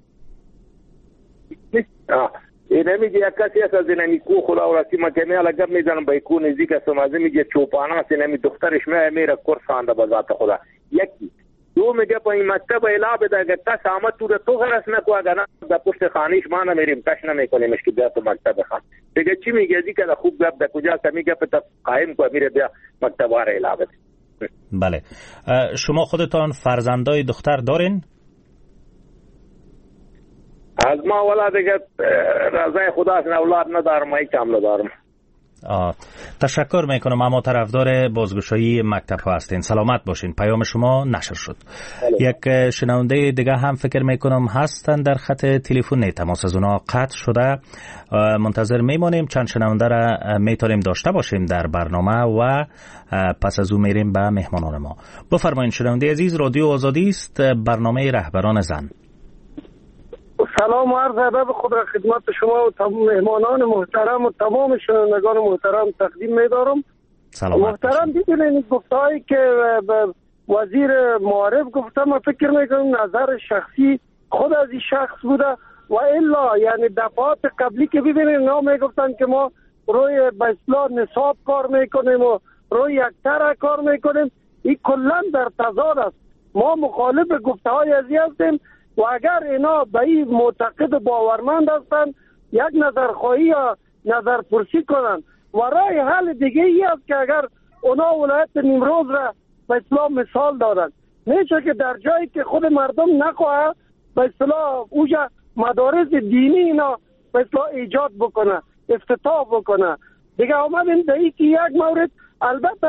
آه این نمیگه یک کسی هست از این نیکو خدا و رسیمه که می الگب میزنم با ایکو نزدیک است و مازه میگه چوپانه است، این نمی دخترش می میره کورس خانده با ذات خدا. یکی دو میگه با این مکتب اعلا بده اگر کس آمد تو تو غرس نکو اگر نه در پشت خانیش ما نمیریم کش نمیکنیمش که بیا تو مکتب خان. دیگه چی میگه ازی که خوب گپ در کجا است میگه پتا قایم کو میره بیا مکتب واره اعلا بده. بله، شما خودتان فرزندای دختر دارین؟ از ما ولا دیگه رضای خدا از اولاد ندارم، هیچ هم ندارم. آه. تشکر میکنم، اما طرفدار بازگشایی مکتب ها هستین. سلامت باشین، پیام شما نشر شد. بله. یک شنونده دیگه هم فکر میکنم هستن در خط تلفن، تماس از اونا قطع شده. منتظر میمانیم چند شنونده را میتونیم داشته باشیم در برنامه و پس از اون میریم به مهمانان ما. بفرمایید شنونده عزیز، رادیو آزادی است، برنامه رهبران زن. سلام و عرض ادب خود را خدمت شما و مهمانان محترم و تمام شنوندگان محترم تقدیم می‌دارم. محترم دیدین گفتهایی که وزیر معارف گفته، من فکر می‌کنم نظر شخصی خود از این شخص بوده و الا یعنی دفعات قبلی که ببینید اینا میگفتن که ما روی به اصطلاح نصاب کار میکنیم و روی یک طرح کار میکنیم. این کلا در تضاد است. ما مخالف گفته های ازی هستیم و اگر اینا به این معتقد و باورمند هستند یک نظرخواهی یا نظرپرسی کنند و رای حل دیگه ای است که اگر اونا ولایت نیمروز را به اصطلاح مثال دادند، میشه که در جایی که خود مردم نخواه به اصطلاح اوجا مدارس دینی اینا به اصطلاح ایجاد بکنه، افتتاح بکنه. دیگه آمدیم در این که یک مورد، البته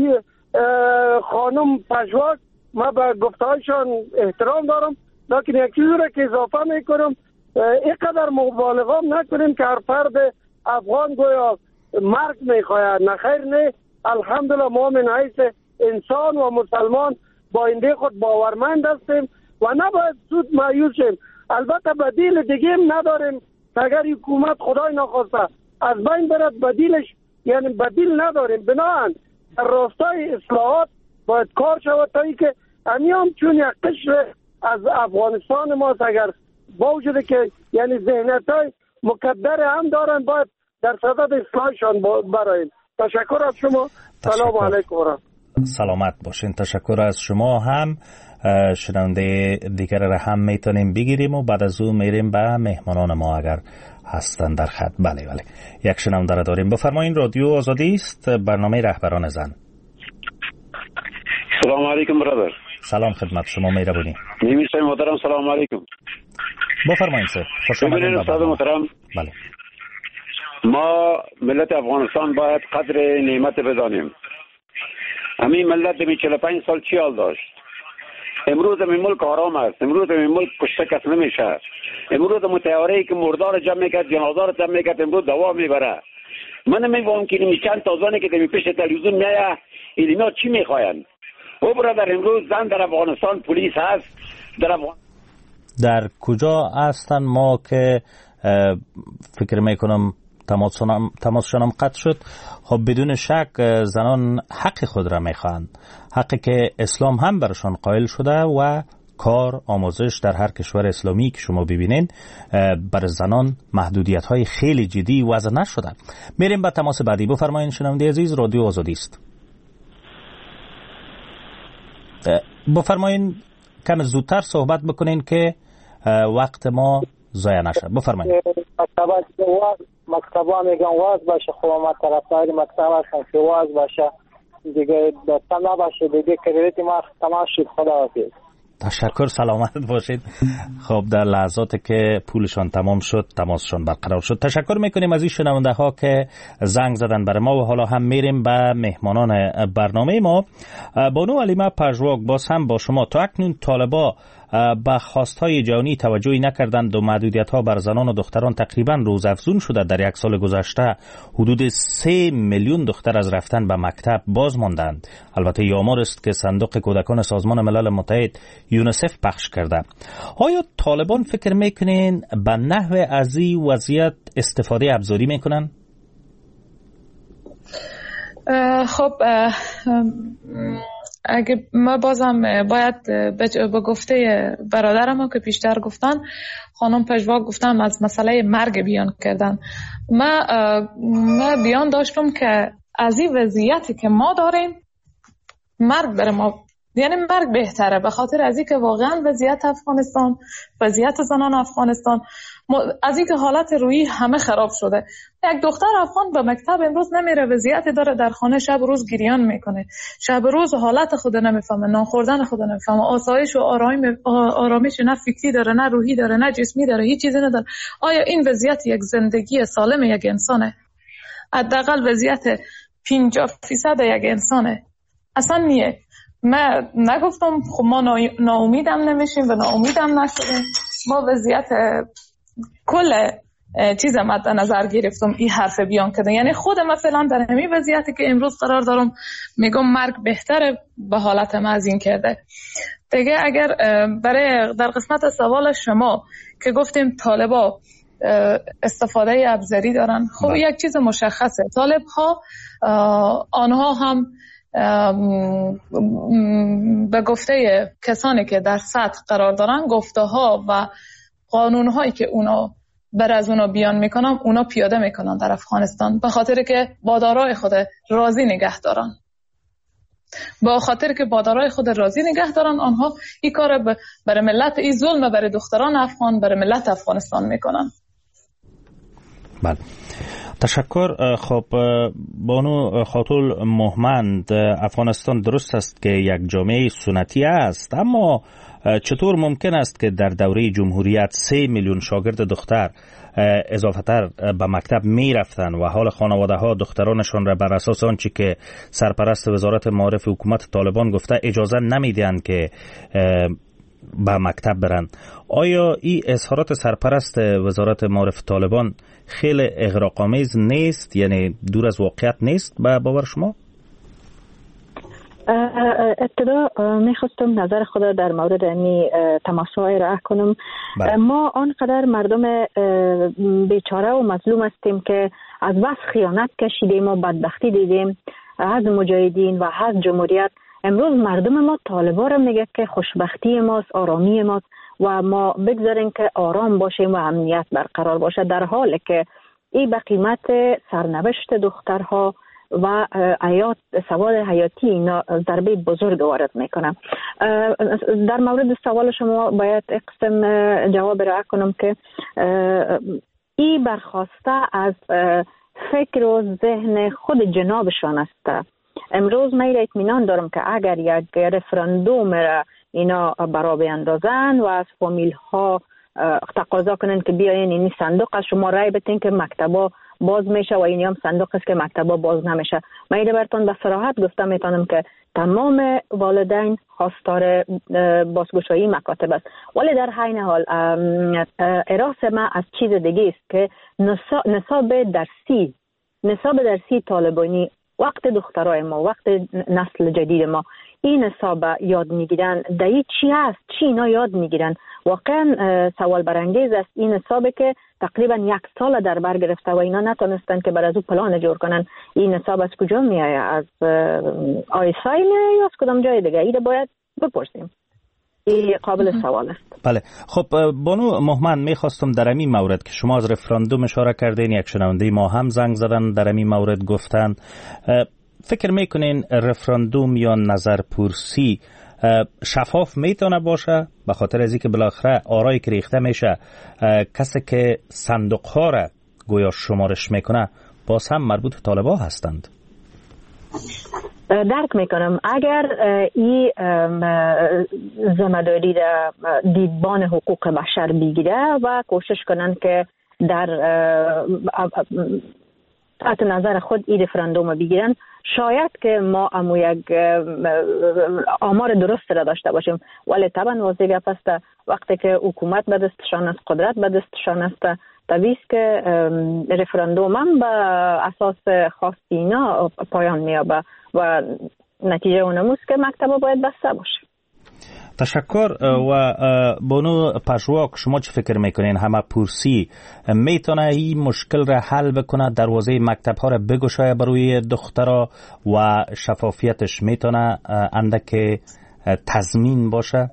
خانم پژواک ما به گفتهایشان احترام دارم، لیکن یک چیزی را که اضافه میکنم، اینقدر مبالغه نکنیم که هر فرد افغان گویا مرگ میخواهد. نه خیر نه، الحمدلله ما من حیث انسان و مسلمان با اینده خود باورمند هستیم و نباید زود مایوس شیم. البته بدیل دیگه هم نداریم. اگر حکومت خدای نخواسته از بین برد، بدیلش یعنی بدیل نداریم. بنابراین در راستای اصلاحات باید کار شود تا ای که همیام چون یک قشر از افغانستان ما اگر با وجود که یعنی ذهنیت های مکدر هم دارن باید در صدد اصلاحشان براییم. تشکر از شما. سلام علیکم. سلامت باشین. تشکر از شما. هم شنونده دیگر را هم میتونیم بگیریم و بعد از او میریم به مهمانان ما اگر هستن در خط. بله بله یک شنونده را داریم. بفرمایین. رادیو آزادی است، برنامه رهبران زن. سلام علیکم برادر. سلام خدمت شما مهربانی. نیمیسای محترم سلام علیکم. بفرمایید سر. خوش آمدید استاد محترم. بله. ما ملت افغانستان باید قدر نعمت بدانیم. همین ملت به چهل و پنج سال چی حال داشت؟ امروز این ملک آرام است. امروز این ملک کشته کس نمیشه. امروز متحوری که مردار جمع میکرد، جنازه رو جمع میکرد، امروز دوا میبره. من نمیفهم که این چند تازانی که در پیش تلویزیون میایه اینا چی میخواین؟ او برادر امروز زن در افغانستان پلیس هست. در افغان... در کجا هستن ما که فکر میکنم تماسشان قطع شد. خب بدون شک زنان حق خود را میخواهند، حقی که اسلام هم برشان قائل شده و کار آموزش در هر کشور اسلامی که شما ببینین بر زنان محدودیت های خیلی جدی وضع نشده. میریم به تماس بعدی. بفرمایید شنونده عزیز، رادیو آزادی است. بفرمایید کم زودتر صحبت بکنین که وقت ما ضایع نشه. بفرمایید. مکتبا میگن واز باشه، خب ما طرفدار مکتب هستم که واز باشه دیگه، دستم نباشه دیگه کردیت ما تمام شد. خدا حافظ. تشکر. سلامت باشید. خب در لحظاتی که پولشان تمام شد تماسشان برقرار شد. تشکر میکنیم از این شنونده ها که زنگ زدن برای ما و حالا هم میریم به مهمانان برنامه ما. بانو علیمه پژواک، باز هم با شما. تا اکنون طالبا به خواستهای جهانی توجهی نکردند و محدودیت ها بر زنان و دختران تقریبا روزافزون شده. در یک سال گذشته حدود سه میلیون دختر از رفتن به مکتب باز ماندند. البته این آمار است که صندوق کودکان سازمان ملل متحد یونیسف پخش کرده. آیا طالبان فکر میکنین به نحو از این وضعیت استفاده ابزاری میکنن؟ خب اگه ما بازم باید به گفته برادرم که پیشتر گفتن، خانم پژواک گفتن از مسئله مرگ بیان کردن. ما ما بیان داشتم که از این وضعیتی که ما داریم مرگ بر ما، یعنی مرگ بهتره، به خاطر از این که واقعا وضعیت افغانستان، وضعیت زنان افغانستان، از این که حالت روحی همه خراب شده. یک دختر افغان به مکتب امروز نمیره، وضعیتی داره در خانه شب و روز گریان میکنه، شب و روز حالت خود نمیفهمه، نان خوردن خود نمیفهمه، آسایش و آرامش نه فکری داره، نه روحی داره، نه جسمی داره، هیچ چیزی نداره. آیا این وضعیت یک زندگی سالم یک انسانه؟ حداقل وضعیت پنجاه درصد یک انسانه؟ اصلا نیه. من نگفتم خب ما ناامیدم نمیشیم و ناامیدم نشدیم. ما وضعیت کل چیز مد نظر گرفتم این حرف بیان کردن. یعنی خود من فعلا در همین وضعیتی که امروز قرار دارم میگم مرگ بهتره به حالت ما از این کرده. دیگه اگر برای در قسمت سوال شما که گفتیم طالبا استفاده ابزاری دارن، خب با. یک چیز مشخصه، طالب ها آنها هم به گفته کسانی که در سطح قرار دارن، گفته ها و قانون هایی که اونا بر از اونا بیان میکنم، اونا پیاده میکنن در افغانستان، به خاطر که با دارای خود راضی نگه دارن. با خاطر که با دارای خود راضی نگه دارن، آنها این کار برای ملت، این ظلم برای دختران افغان، برای ملت افغانستان میکنن. بله، تشکر. خب بانو خاتون مهمند، افغانستان درست است که یک جامعه سنتی است، اما چطور ممکن است که در دوره جمهوریت سه میلیون شاگرد دختر اضافه تر به مکتب می رفتن و حال خانواده ها دخترانشان را بر اساس آنچه که سرپرست وزارت معارف حکومت طالبان گفته اجازه نمیدن که به مکتب برند؟ آیا این اظهارات سرپرست وزارت معارف طالبان خیلی اغراق‌آمیز نیست، یعنی دور از واقعیت نیست به باور شما؟ ابتدا میخواستم نظر خود در مورد امی تماسا ارائه کنم. بله. ما آنقدر مردم بیچاره و مظلوم هستیم که از بس خیانت کشیدیم و بدبختی دیدیم از مجاهدین و از جمهوریت. امروز مردم ما طالبا را میگه که خوشبختی ماست، آرامی ماست و ما بگذاریم که آرام باشیم و امنیت برقرار باشه، در حالی که این به قیمت سرنوشت دخترها و حیات، سواد حیاتی اینا ضربه بزرگ وارد میکنم. در مورد سوال شما باید قسم جواب ارائه کنم که این برخواسته از فکر و ذهن خود جنابشان است. امروز من اطمینان دارم که اگر یک رفراندوم را اینا برا بیندازن و از فامیل ها تقاضا کنن که بیاین این صندوق از شما رای بتین که مکتبا باز میشه و این هم صندوق است که مکتبا باز نمیشه، من ایده براتون به صراحت گفتم میتونم که تمام والدین خواستار بازگشایی مکاتب است. ولی در حین حال اراس ما از چیز دیگه است که نصاب درسی نصاب درسی طالبانی وقت دخترای ما، وقت نسل جدید ما این حساب یاد میگیرن، دایی چی هست، چی اینا یاد میگیرن. واقعا سوال برانگیز است این حسابی که تقریبا یک سال در بر گرفته و اینا نتونستن که بر از او پلان جور کنن. این حساب از کجا میایه؟ از آیسای میایه یا از کدام جای دیگه؟ ایده باید بپرسیم. این قابل سوال است. بله. خب بانو مهمند، میخواستم در این مورد که شما از رفراندوم اشاره کردین، یک شنونده ما هم زنگ زدن در این مورد گفتن، فکر میکنین رفراندوم یا نظرپرسی شفاف میتونه باشه؟ به خاطر از اینکه بالاخره آرایی که ریخته میشه کسی که صندوق ها را گویا شمارش میکنه باز هم مربوط طالبا هستند. درک میکنم اگر این زمداری را دیدبان حقوق بشر بگیره و کوشش کنن که در تحت نظر خود این رفراندوم بگیرن، شاید که ما امو یک آمار درست را داشته باشیم. ولی طبعا واضح گپ است وقتی که حکومت به دستشان است، قدرت به دستشان است، طبیعی است که رفراندوم هم به اساس خاص اینا پایان میابه و نتیجه اونموست که مکتبا باید بسته باشه. تشکر. و بانو پژواک، شما چه فکر میکنین؟ همه پرسی میتونه این مشکل را حل بکنه، دروازه مکتب ها را بگشایه بروی دخترها و شفافیتش میتونه اندک تضمین باشه؟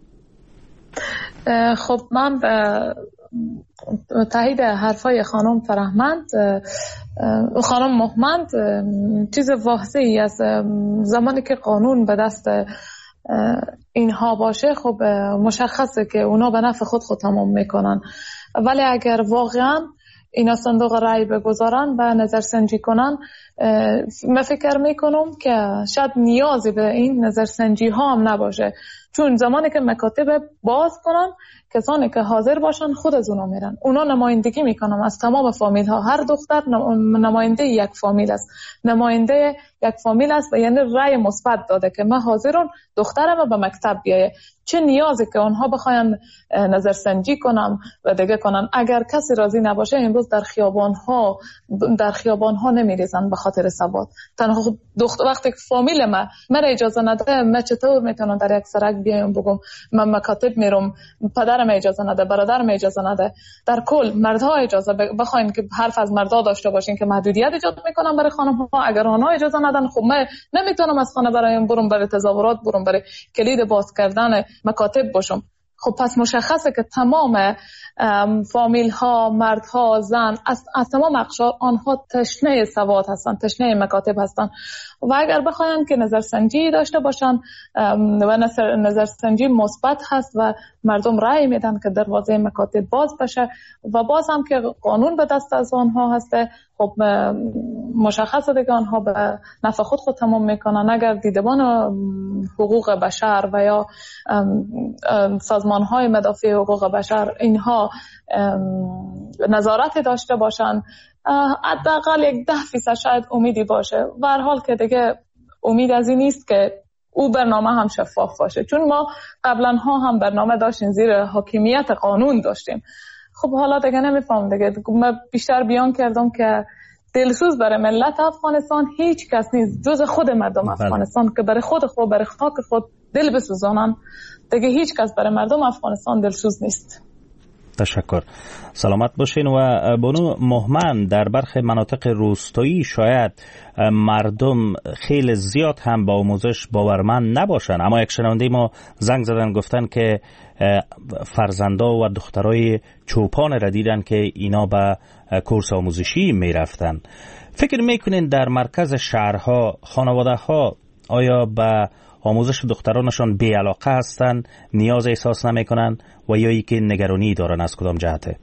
خب من به تایید حرفای خانم فرهمند خانم مهمند چیز واضحی از زمانی که قانون به دست اینها باشه خب مشخصه که اونا به نفع خود خود تمام میکنن. ولی اگر واقعا اینا صندوق رای بگذارن و نظرسنجی کنن، من فکر میکنم که شاید نیازی به این نظرسنجی ها هم نباشه، چون زمانی که مکاتب باز کنن کسانی که حاضر باشن خود از اونا میرن، اونا نمایندگی میکنن از تمام فامیل ها. هر دختر نماینده یک فامیل است، نماینده یک فامیل است و یعنی رای مثبت داده که من حاضرم دخترم به مکتب بیایه. چه نیازی که اونها بخواین نظرسنجی کنم و دیگه کنن؟ اگر کسی راضی نباشه امروز در خیابان ها در خیابان ها نمیریزن به خاطر سواد. تنها دختر وقتی فامیل ما من اجازه نده، من چطور میتونم در یک سرک بیایم بگم من مکاتب میرم، پدرم اجازه نده، برادرم اجازه نده، در کل مردها اجازه بخواین که حرف از مردها داشته باشین که محدودیت ایجاد میکنن برای خانم ها. اگر اونها اجازه ندن خب من نمیتونم از خانه برایم برم برای تظاهرات، برم برای کلید باز کردن مکاتب باشم. خب پس مشخصه که تمام فامیل ها، مرد ها، زن از, از تمام اقشار آنها تشنه سواد هستند، تشنه مکاتب هستند و اگر بخواین که نظرسنجی داشته باشن و نظرسنجی مثبت هست و مردم رأی میدن که دروازه مکاتب باز بشه و باز هم که قانون به دست از آنها هسته، خب مشخصه دیگه آنها به نفع خود خود تمام میکنن. اگر دیدبان حقوق بشر و یا سازمان های مدافع حقوق بشر اینها نظارت داشته باشن، حداقل یک ده فیصد شاید امیدی باشه. و هر حال که دیگه امید از این نیست که او برنامه هم شفاف باشه، چون ما قبلا ها هم برنامه داشتیم زیر حاکمیت قانون داشتیم. خب حالا دیگه نمیفهم دیگه. من بیشتر بیان کردم که دلسوز برای ملت افغانستان هیچ کس نیست جز خود مردم افغانستان که برای خود خود برای خاک خود دل بسوزانن. دیگه هیچ کس برای مردم افغانستان دلسوز نیست. تشکر. سلامت باشین. و بانو مهمن، در برخی مناطق روستایی شاید مردم خیلی زیاد هم با آموزش باورمند نباشن، اما یک شنونده ما زنگ زدن گفتن که فرزندا و دخترای چوپان را دیدن که اینا به کورس آموزشی می رفتن. فکر میکنین در مرکز شهرها خانواده ها آیا به آموزش دخترانشان بی علاقه هستند، نیاز احساس نمیکنن و یا ای که نگرانی دارن از کدام جهته؟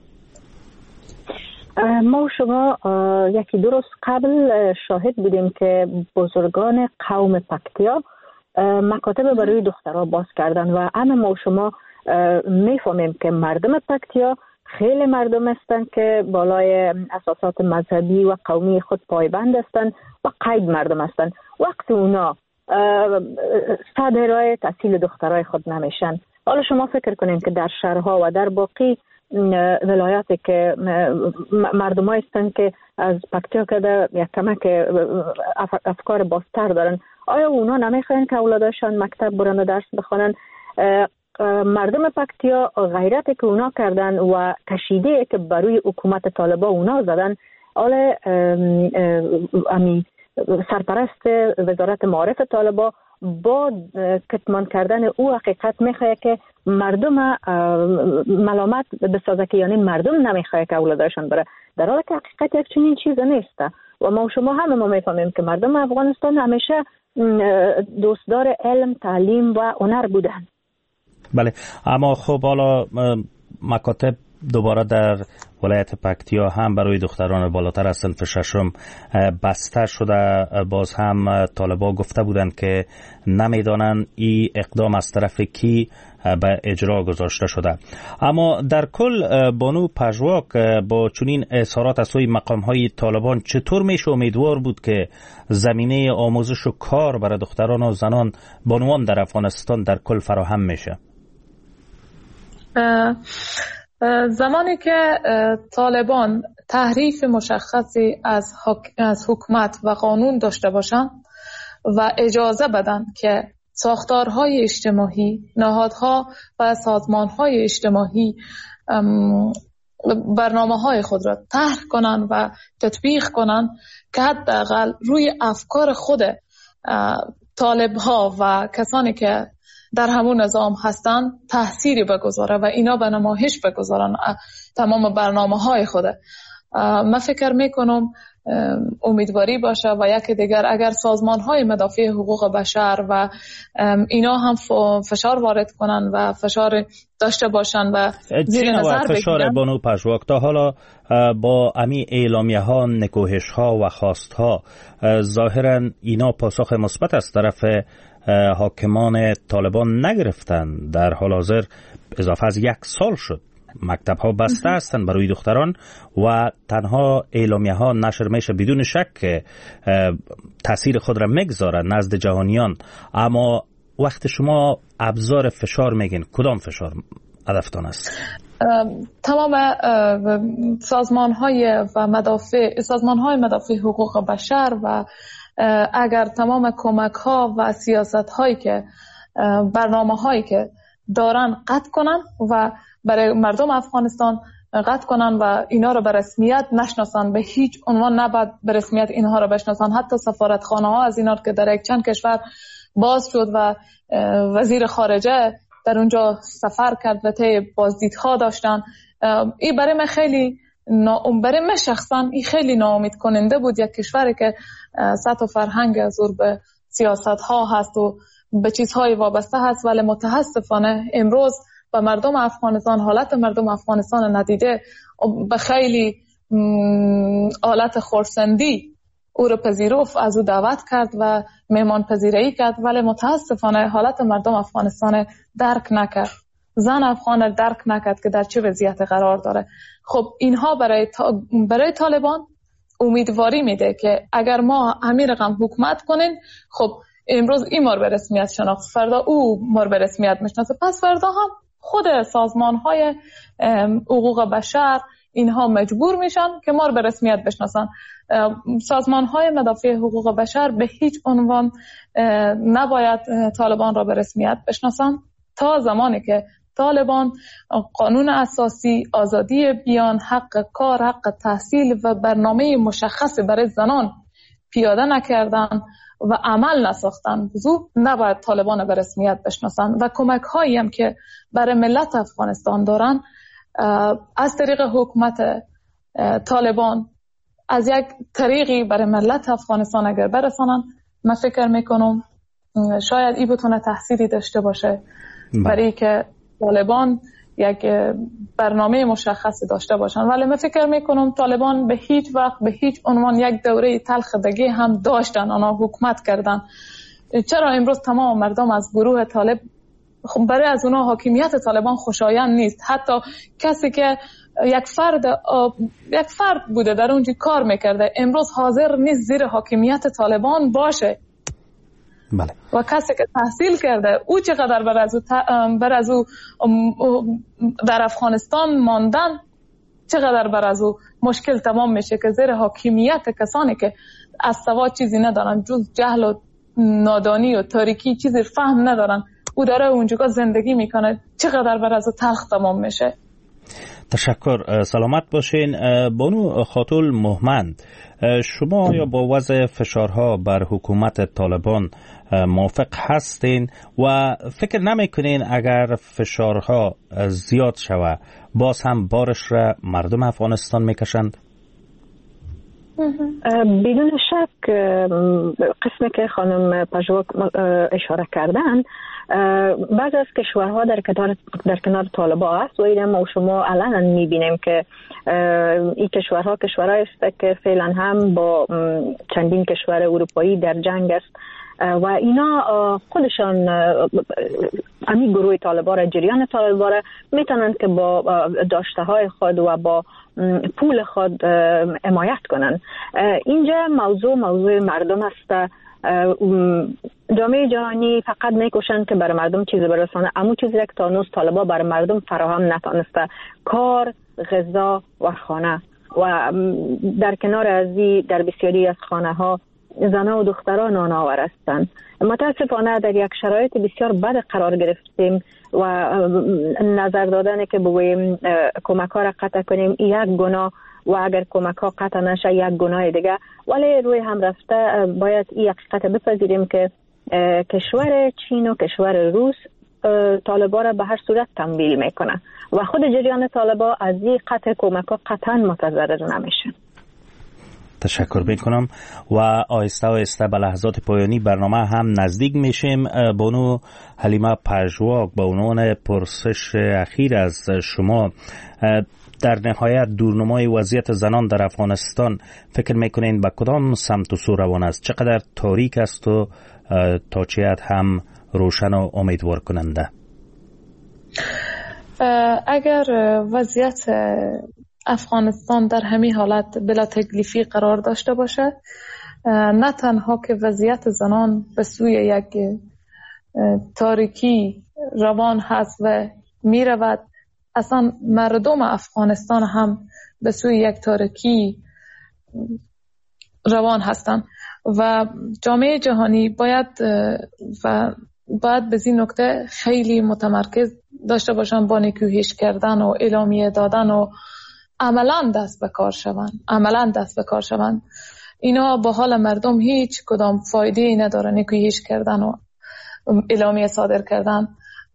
ما و شما یکی دو روز قبل شاهد بودیم که بزرگان قوم پکتیا مکاتب برای دخترها باز کردن و همه ما و شما میفهمیم که مردم پکتیا خیلی مردم هستند که بالای اساسات مذهبی و قومی خود پایبند هستند و قید مردم هستند. وقتی اونا صد ارائه تحصیل دخترای خود نمیشن، حالا شما فکر کنین که در شهرها و در باقی ولایاتی که مردم ها هستند که از پکتیا کده یک کمک افکار بازتر دارن، آیا اونا نمیخواین که اولاداشان مکتب برن و درس بخونن؟ مردم پکتیا غیرتی که اونا کردن و کشیده که بروی حکومت طالبا اونا زدن، حالا امی سرپرست وزارت معارف طالبا با کتمان کردن او حقیقت میخواه که مردم ملامت بسازه که یعنی مردم نمیخواه که اولادشان بره، در حالی که حقیقت یک چنین چیز نیست. و ما و شما همه ما میفهمیم که مردم افغانستان همیشه دوستدار علم، تعلیم و هنر بودن. بله، اما خب حالا مکاتب دوباره در ولایت پکتیا هم برای دختران بالاتر از صنف ششم بسته شده. باز هم طالبا گفته بودند که نمیدانند این اقدام از طرف کی به اجرا گذاشته شده. اما در کل بانو پژواک، با چنین اظهارات از سوی مقام‌های طالبان چطور میشه امیدوار بود که زمینه آموزش و کار برای دختران و زنان بانوان در افغانستان در کل فراهم میشه؟ زمانی که طالبان تحریف مشخصی از, حک... از حکومت و قانون داشته باشند و اجازه بدن که ساختارهای اجتماعی، نهادها و سازمانهای اجتماعی برنامه‌های خود را طرح کنند و تطبیق کنند که حداقل روی افکار خود طالبها و کسانی که در همون نظام هستن تأثیری بگذاره و اینا به نمایش بگذارن تمام برنامه های خوده. من فکر میکنم امیدواری باشه و یکی دیگر اگر سازمان های مدافع حقوق بشر و اینا هم فشار وارد کنن و فشار داشته باشن و زیر نظر بگیرن. فشار بانو پژواک تا حالا با امی اعلامیه ها، نکوهش ها و خواست ها ظاهرا اینا پاسخ مثبت از طرف حاکمان طالبان نگرفتن. در حال حاضر اضافه از یک سال شد مکتب ها بسته هستند برای دختران و تنها اعلامیه ها نشر میشه بدون شک که تاثیر خود را میگذاره نزد جهانیان. اما وقت شما ابزار فشار میگین، کدام فشار هدفتان است؟ تمام سازمان های و مدافع سازمان های مدافع حقوق بشر و اگر تمام کمک ها و سیاست هایی که برنامه هایی که دارن قطع کنن و برای مردم افغانستان قطع کنن و اینا رو به رسمیت نشناسن، به هیچ عنوان نباید به رسمیت اینها رو بشناسن. حتی سفارتخانه ها از اینا که در یک چند کشور باز شد و وزیر خارجه در اونجا سفر کرد و طی بازدیدها داشتن. این برای من خیلی نا... برای من شخصا این خیلی ناامید کننده بود. یک کشوری که سطح و فرهنگ زور به سیاست ها هست و به چیزهای وابسته هست، ولی متاسفانه امروز به مردم افغانستان، حالت مردم افغانستان ندیده، به خیلی حالت خرسندی او رو پذیرفت، از او دعوت کرد و مهمان پذیرایی کرد، ولی متاسفانه حالت مردم افغانستان درک نکرد. زن افغان درک نکرد که در چه وضعیت قرار داره. خب اینها برای تا... برای طالبان امیدواری میده که اگر ما همین رقم حکومت کنیم، خب امروز این ما رو به رسمیت شناخت، فردا او ما رو به رسمیت میشناسه، پس فردا هم خود سازمان های حقوق بشر اینها مجبور میشن که ما رو به رسمیت بشناسن. سازمان های مدافع حقوق بشر به هیچ عنوان نباید طالبان را به رسمیت بشناسن تا زمانی که طالبان قانون اساسی، آزادی بیان، حق کار، حق تحصیل و برنامه مشخص برای زنان پیاده نکردن و عمل نساختن، بزرگ نباید طالبان به رسمیت بشناسن. و کمک هایی هم که برای ملت افغانستان دارن از طریق حکومت طالبان از یک طریقی برای ملت افغانستان اگر برسانن، من فکر میکنم شاید این بتونه تحصیلی داشته باشه برای که طالبان یک برنامه مشخصی داشته باشن. ولی من فکر میکنم طالبان به هیچ وقت به هیچ عنوان یک دوره تلخ دیگه هم داشتن، آنها حکومت کردن. چرا امروز تمام مردم از گروه طالب، خب برای از اونها حاکمیت طالبان خوشایند نیست. حتی کسی که یک فرد یک فرد بوده در اونجا کار میکرده امروز حاضر نیست زیر حاکمیت طالبان باشه. بله. و کسی که تحصیل کرده او چقدر بر از او, بر از او در افغانستان ماندن چقدر بر از او مشکل تمام میشه که زیر حاکمیت کسانی که از سواد چیزی ندارن، جز جهل و نادانی و تاریکی چیزی فهم ندارن، او داره اونجا زندگی میکنه، چقدر بر از او تلخ تمام میشه. تشکر، سلامت باشین. بانو خاتون مهمند، شما یا با وضع فشارها بر حکومت طالبان موافق هستین و فکر نمیکنین اگر فشارها زیاد شود باز هم بارش را مردم افغانستان میکشند؟ بدون شک قسمی که خانم پژواک اشاره کردن، بعضی از کشورها در کنار در کنار طالبان است و این ما شما علنا میبینیم که این کشورها کشورهایی است که فعلا هم با چندین کشور اروپایی در جنگ است و اینا خودشان امی گروه طالبان را، جریان طالبان را میتونند که با داشته های خود و با پول خود حمایت کنند. اینجا موضوع موضوع مردم است. جامعه جهانی فقط میکوشند که برای مردم چیزی برسانه، اما چیزی که تا هنوز طالبان برای مردم فراهم نتونسته، کار، غذا و خانه. و در کنار از این در بسیاری از خانه ها زنها و دختران نانآور هستند. متاسفانه در یک شرایط بسیار بد قرار گرفتیم و نظر دادن که بگوییم کمک ها را قطع کنیم یک گناه و اگر کمک ها قطع نشه یک گناه دیگه، ولی روی هم رفته باید این حقیقت بپذیریم که کشور چین و کشور روس طالبان را به هر صورت تمویل میکنه و خود جریان طالبان از این قطع کمک ها قطعا متضرر نمیشه. تشکر میکنم و آهسته آهسته به لحظات پایانی برنامه هم نزدیک میشیم. بانو حلیمه پژواک، با عنوان پرسش اخیر از شما، در نهایت دورنمای وضعیت زنان در افغانستان فکر میکنین به کدام سمت و سو روان است؟ چقدر تاریک است و تا چه حد هم روشن و امیدوار کننده؟ اگر وضعیت افغانستان در همین حالت بلا تکلیفی قرار داشته باشه، نه تنها که وضعیت زنان به سوی یک تاریکی روان هست و می رود، اصلا مردم افغانستان هم به سوی یک تاریکی روان هستند و جامعه جهانی باید و باید به این نکته خیلی متمرکز داشته باشن، با نیکویش کردن و اعلامیه دادن و عملاً دست به کار شوند عملاً دست به کار شوند. اینا با حال مردم هیچ کدام فایده ای نداره، نیکویش کردن و اعلامیه صادر کردن.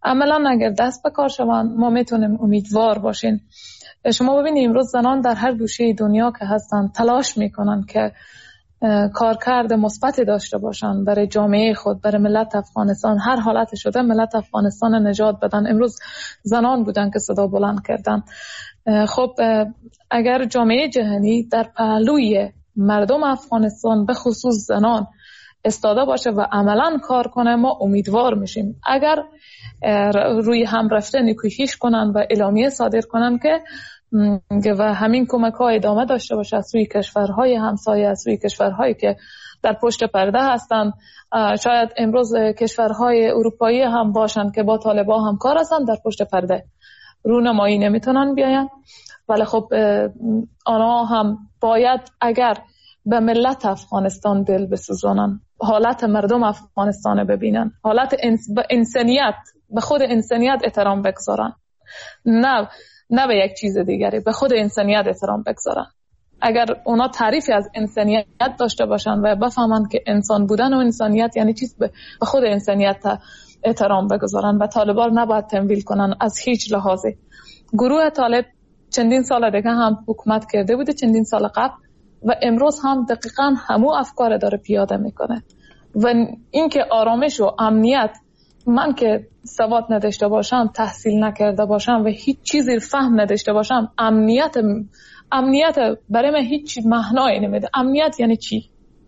عملا اگر دست به کار شوند ما میتونیم امیدوار باشین. شما ببینید امروز زنان در هر گوشه دنیا که هستند تلاش میکنن که کارکرد مثبتی داشته باشن برای جامعه خود، برای ملت افغانستان. هر حالت شده ملت افغانستان نجات بدن. امروز زنان بودن که صدا بلند کردن. خب اگر جامعه جهانی در پهلوی مردم افغانستان به خصوص زنان استاده باشه و عملا کار کنه ما امیدوار میشیم. اگر روی هم رفته نیکوییش کنن و اعلامیه صادر کنن که و همین کمک ها ادامه داشته باشه از سوی کشورهای همسایه، از سوی کشورهایی که در پشت پرده هستند. شاید امروز کشورهای اروپایی هم باشن که با طالبان هم کار هستند، در پشت پرده رونمایی نمیتونن بیاین، ولی خب آنها هم باید اگر به ملت افغانستان دل بسوزانن، حالت مردم افغانستان ببینن، حالت انس... به انسانیت، به خود انسانیت احترام بگذارن، نه نه به یک چیز دیگری، به خود انسانیت احترام بگذارن. اگر اونا تعریفی از انسانیت داشته باشن و بفهمن که انسان بودن و انسانیت یعنی چیز، به خود انسانیت احترام بگذارن و طالبان نباید تمویل کنن از هیچ لحاظی. گروه طالب چندین سال دیگه هم حکومت کرده بوده، چندین سال قبل، و امروز هم دقیقاً همو افکار داره پیاده میکنه. و اینکه آرامش و امنیت، من که سواد نداشته باشم، تحصیل نکرده باشم و هیچ چیزی فهم نداشته باشم، امنیت امنیت برای من هیچ معنایی نمیده. امنیت یعنی چی؟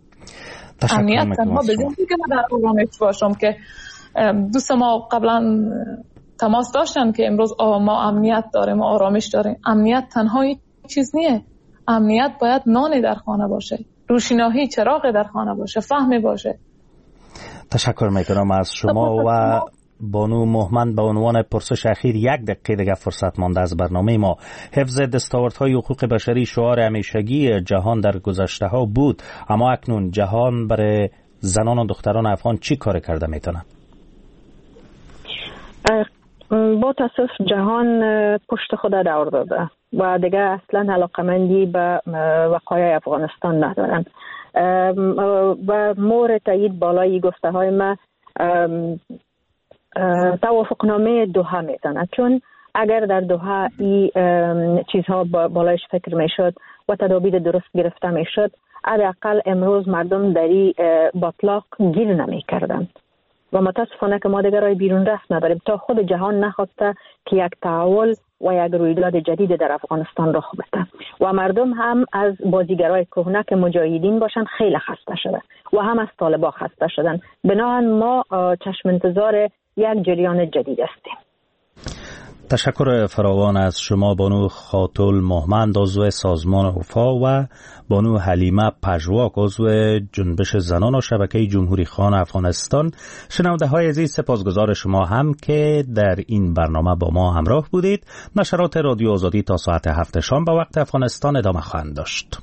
امنیت تنها بدون که من در آرامش باشم که دوست ما قبلا تماس داشتن که امروز ما امنیت داریم و آرامش داریم. امنیت تنها هیچ چیز نیه. امنیت باید نانی در خانه باشه، روشنایی چراغ در خانه باشه، فهمی باشه. تشکر میکنم از شما و بانو مهمند. به عنوان پرسش اخیر یک دقیقه دیگه فرصت مانده از برنامه ما. حفظ دستاوردهای حقوق بشری شعار همیشگی جهان در گذشته ها بود، اما اکنون جهان برای زنان و دختران افغان چی کار کرده میتونه؟ با تاسف جهان پشت خود دور داده و دیگه اصلا علاقمندی به وقایع افغانستان ندارن و مور تایید بالای گفته های ما توافقنامه دوحه میتونه، چون اگر در دوحه این چیزها بالایش فکر میشد و تدابیر درست گرفته میشد، حداقل امروز مردم در این باطلاق گیر نمیکردند. و متاسفانه که ما دیگر راه بیرون رفت نداریم تا خود جهان نخواسته که یک تحول و یک رویداد جدید در افغانستان رخ بده و مردم هم از بازیگرای کهنه که مجاهدین باشن خیلی خسته شده و هم از طالبان خسته شدن. بنابراین ما چشم انتظار یک جریان جدید هستیم. تشکر فراوان از شما بانو خاتل مهمند، عضو سازمان وفا، و بانو حلیمه پژواک، عضو جنبش زنان و شبکه جمهوری خان افغانستان. شنونده های عزیز، سپاسگزار شما هم که در این برنامه با ما همراه بودید. نشرات رادیو آزادی تا ساعت هفت شام به وقت افغانستان ادامه خواهند داشت.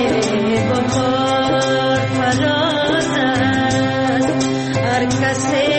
Har kase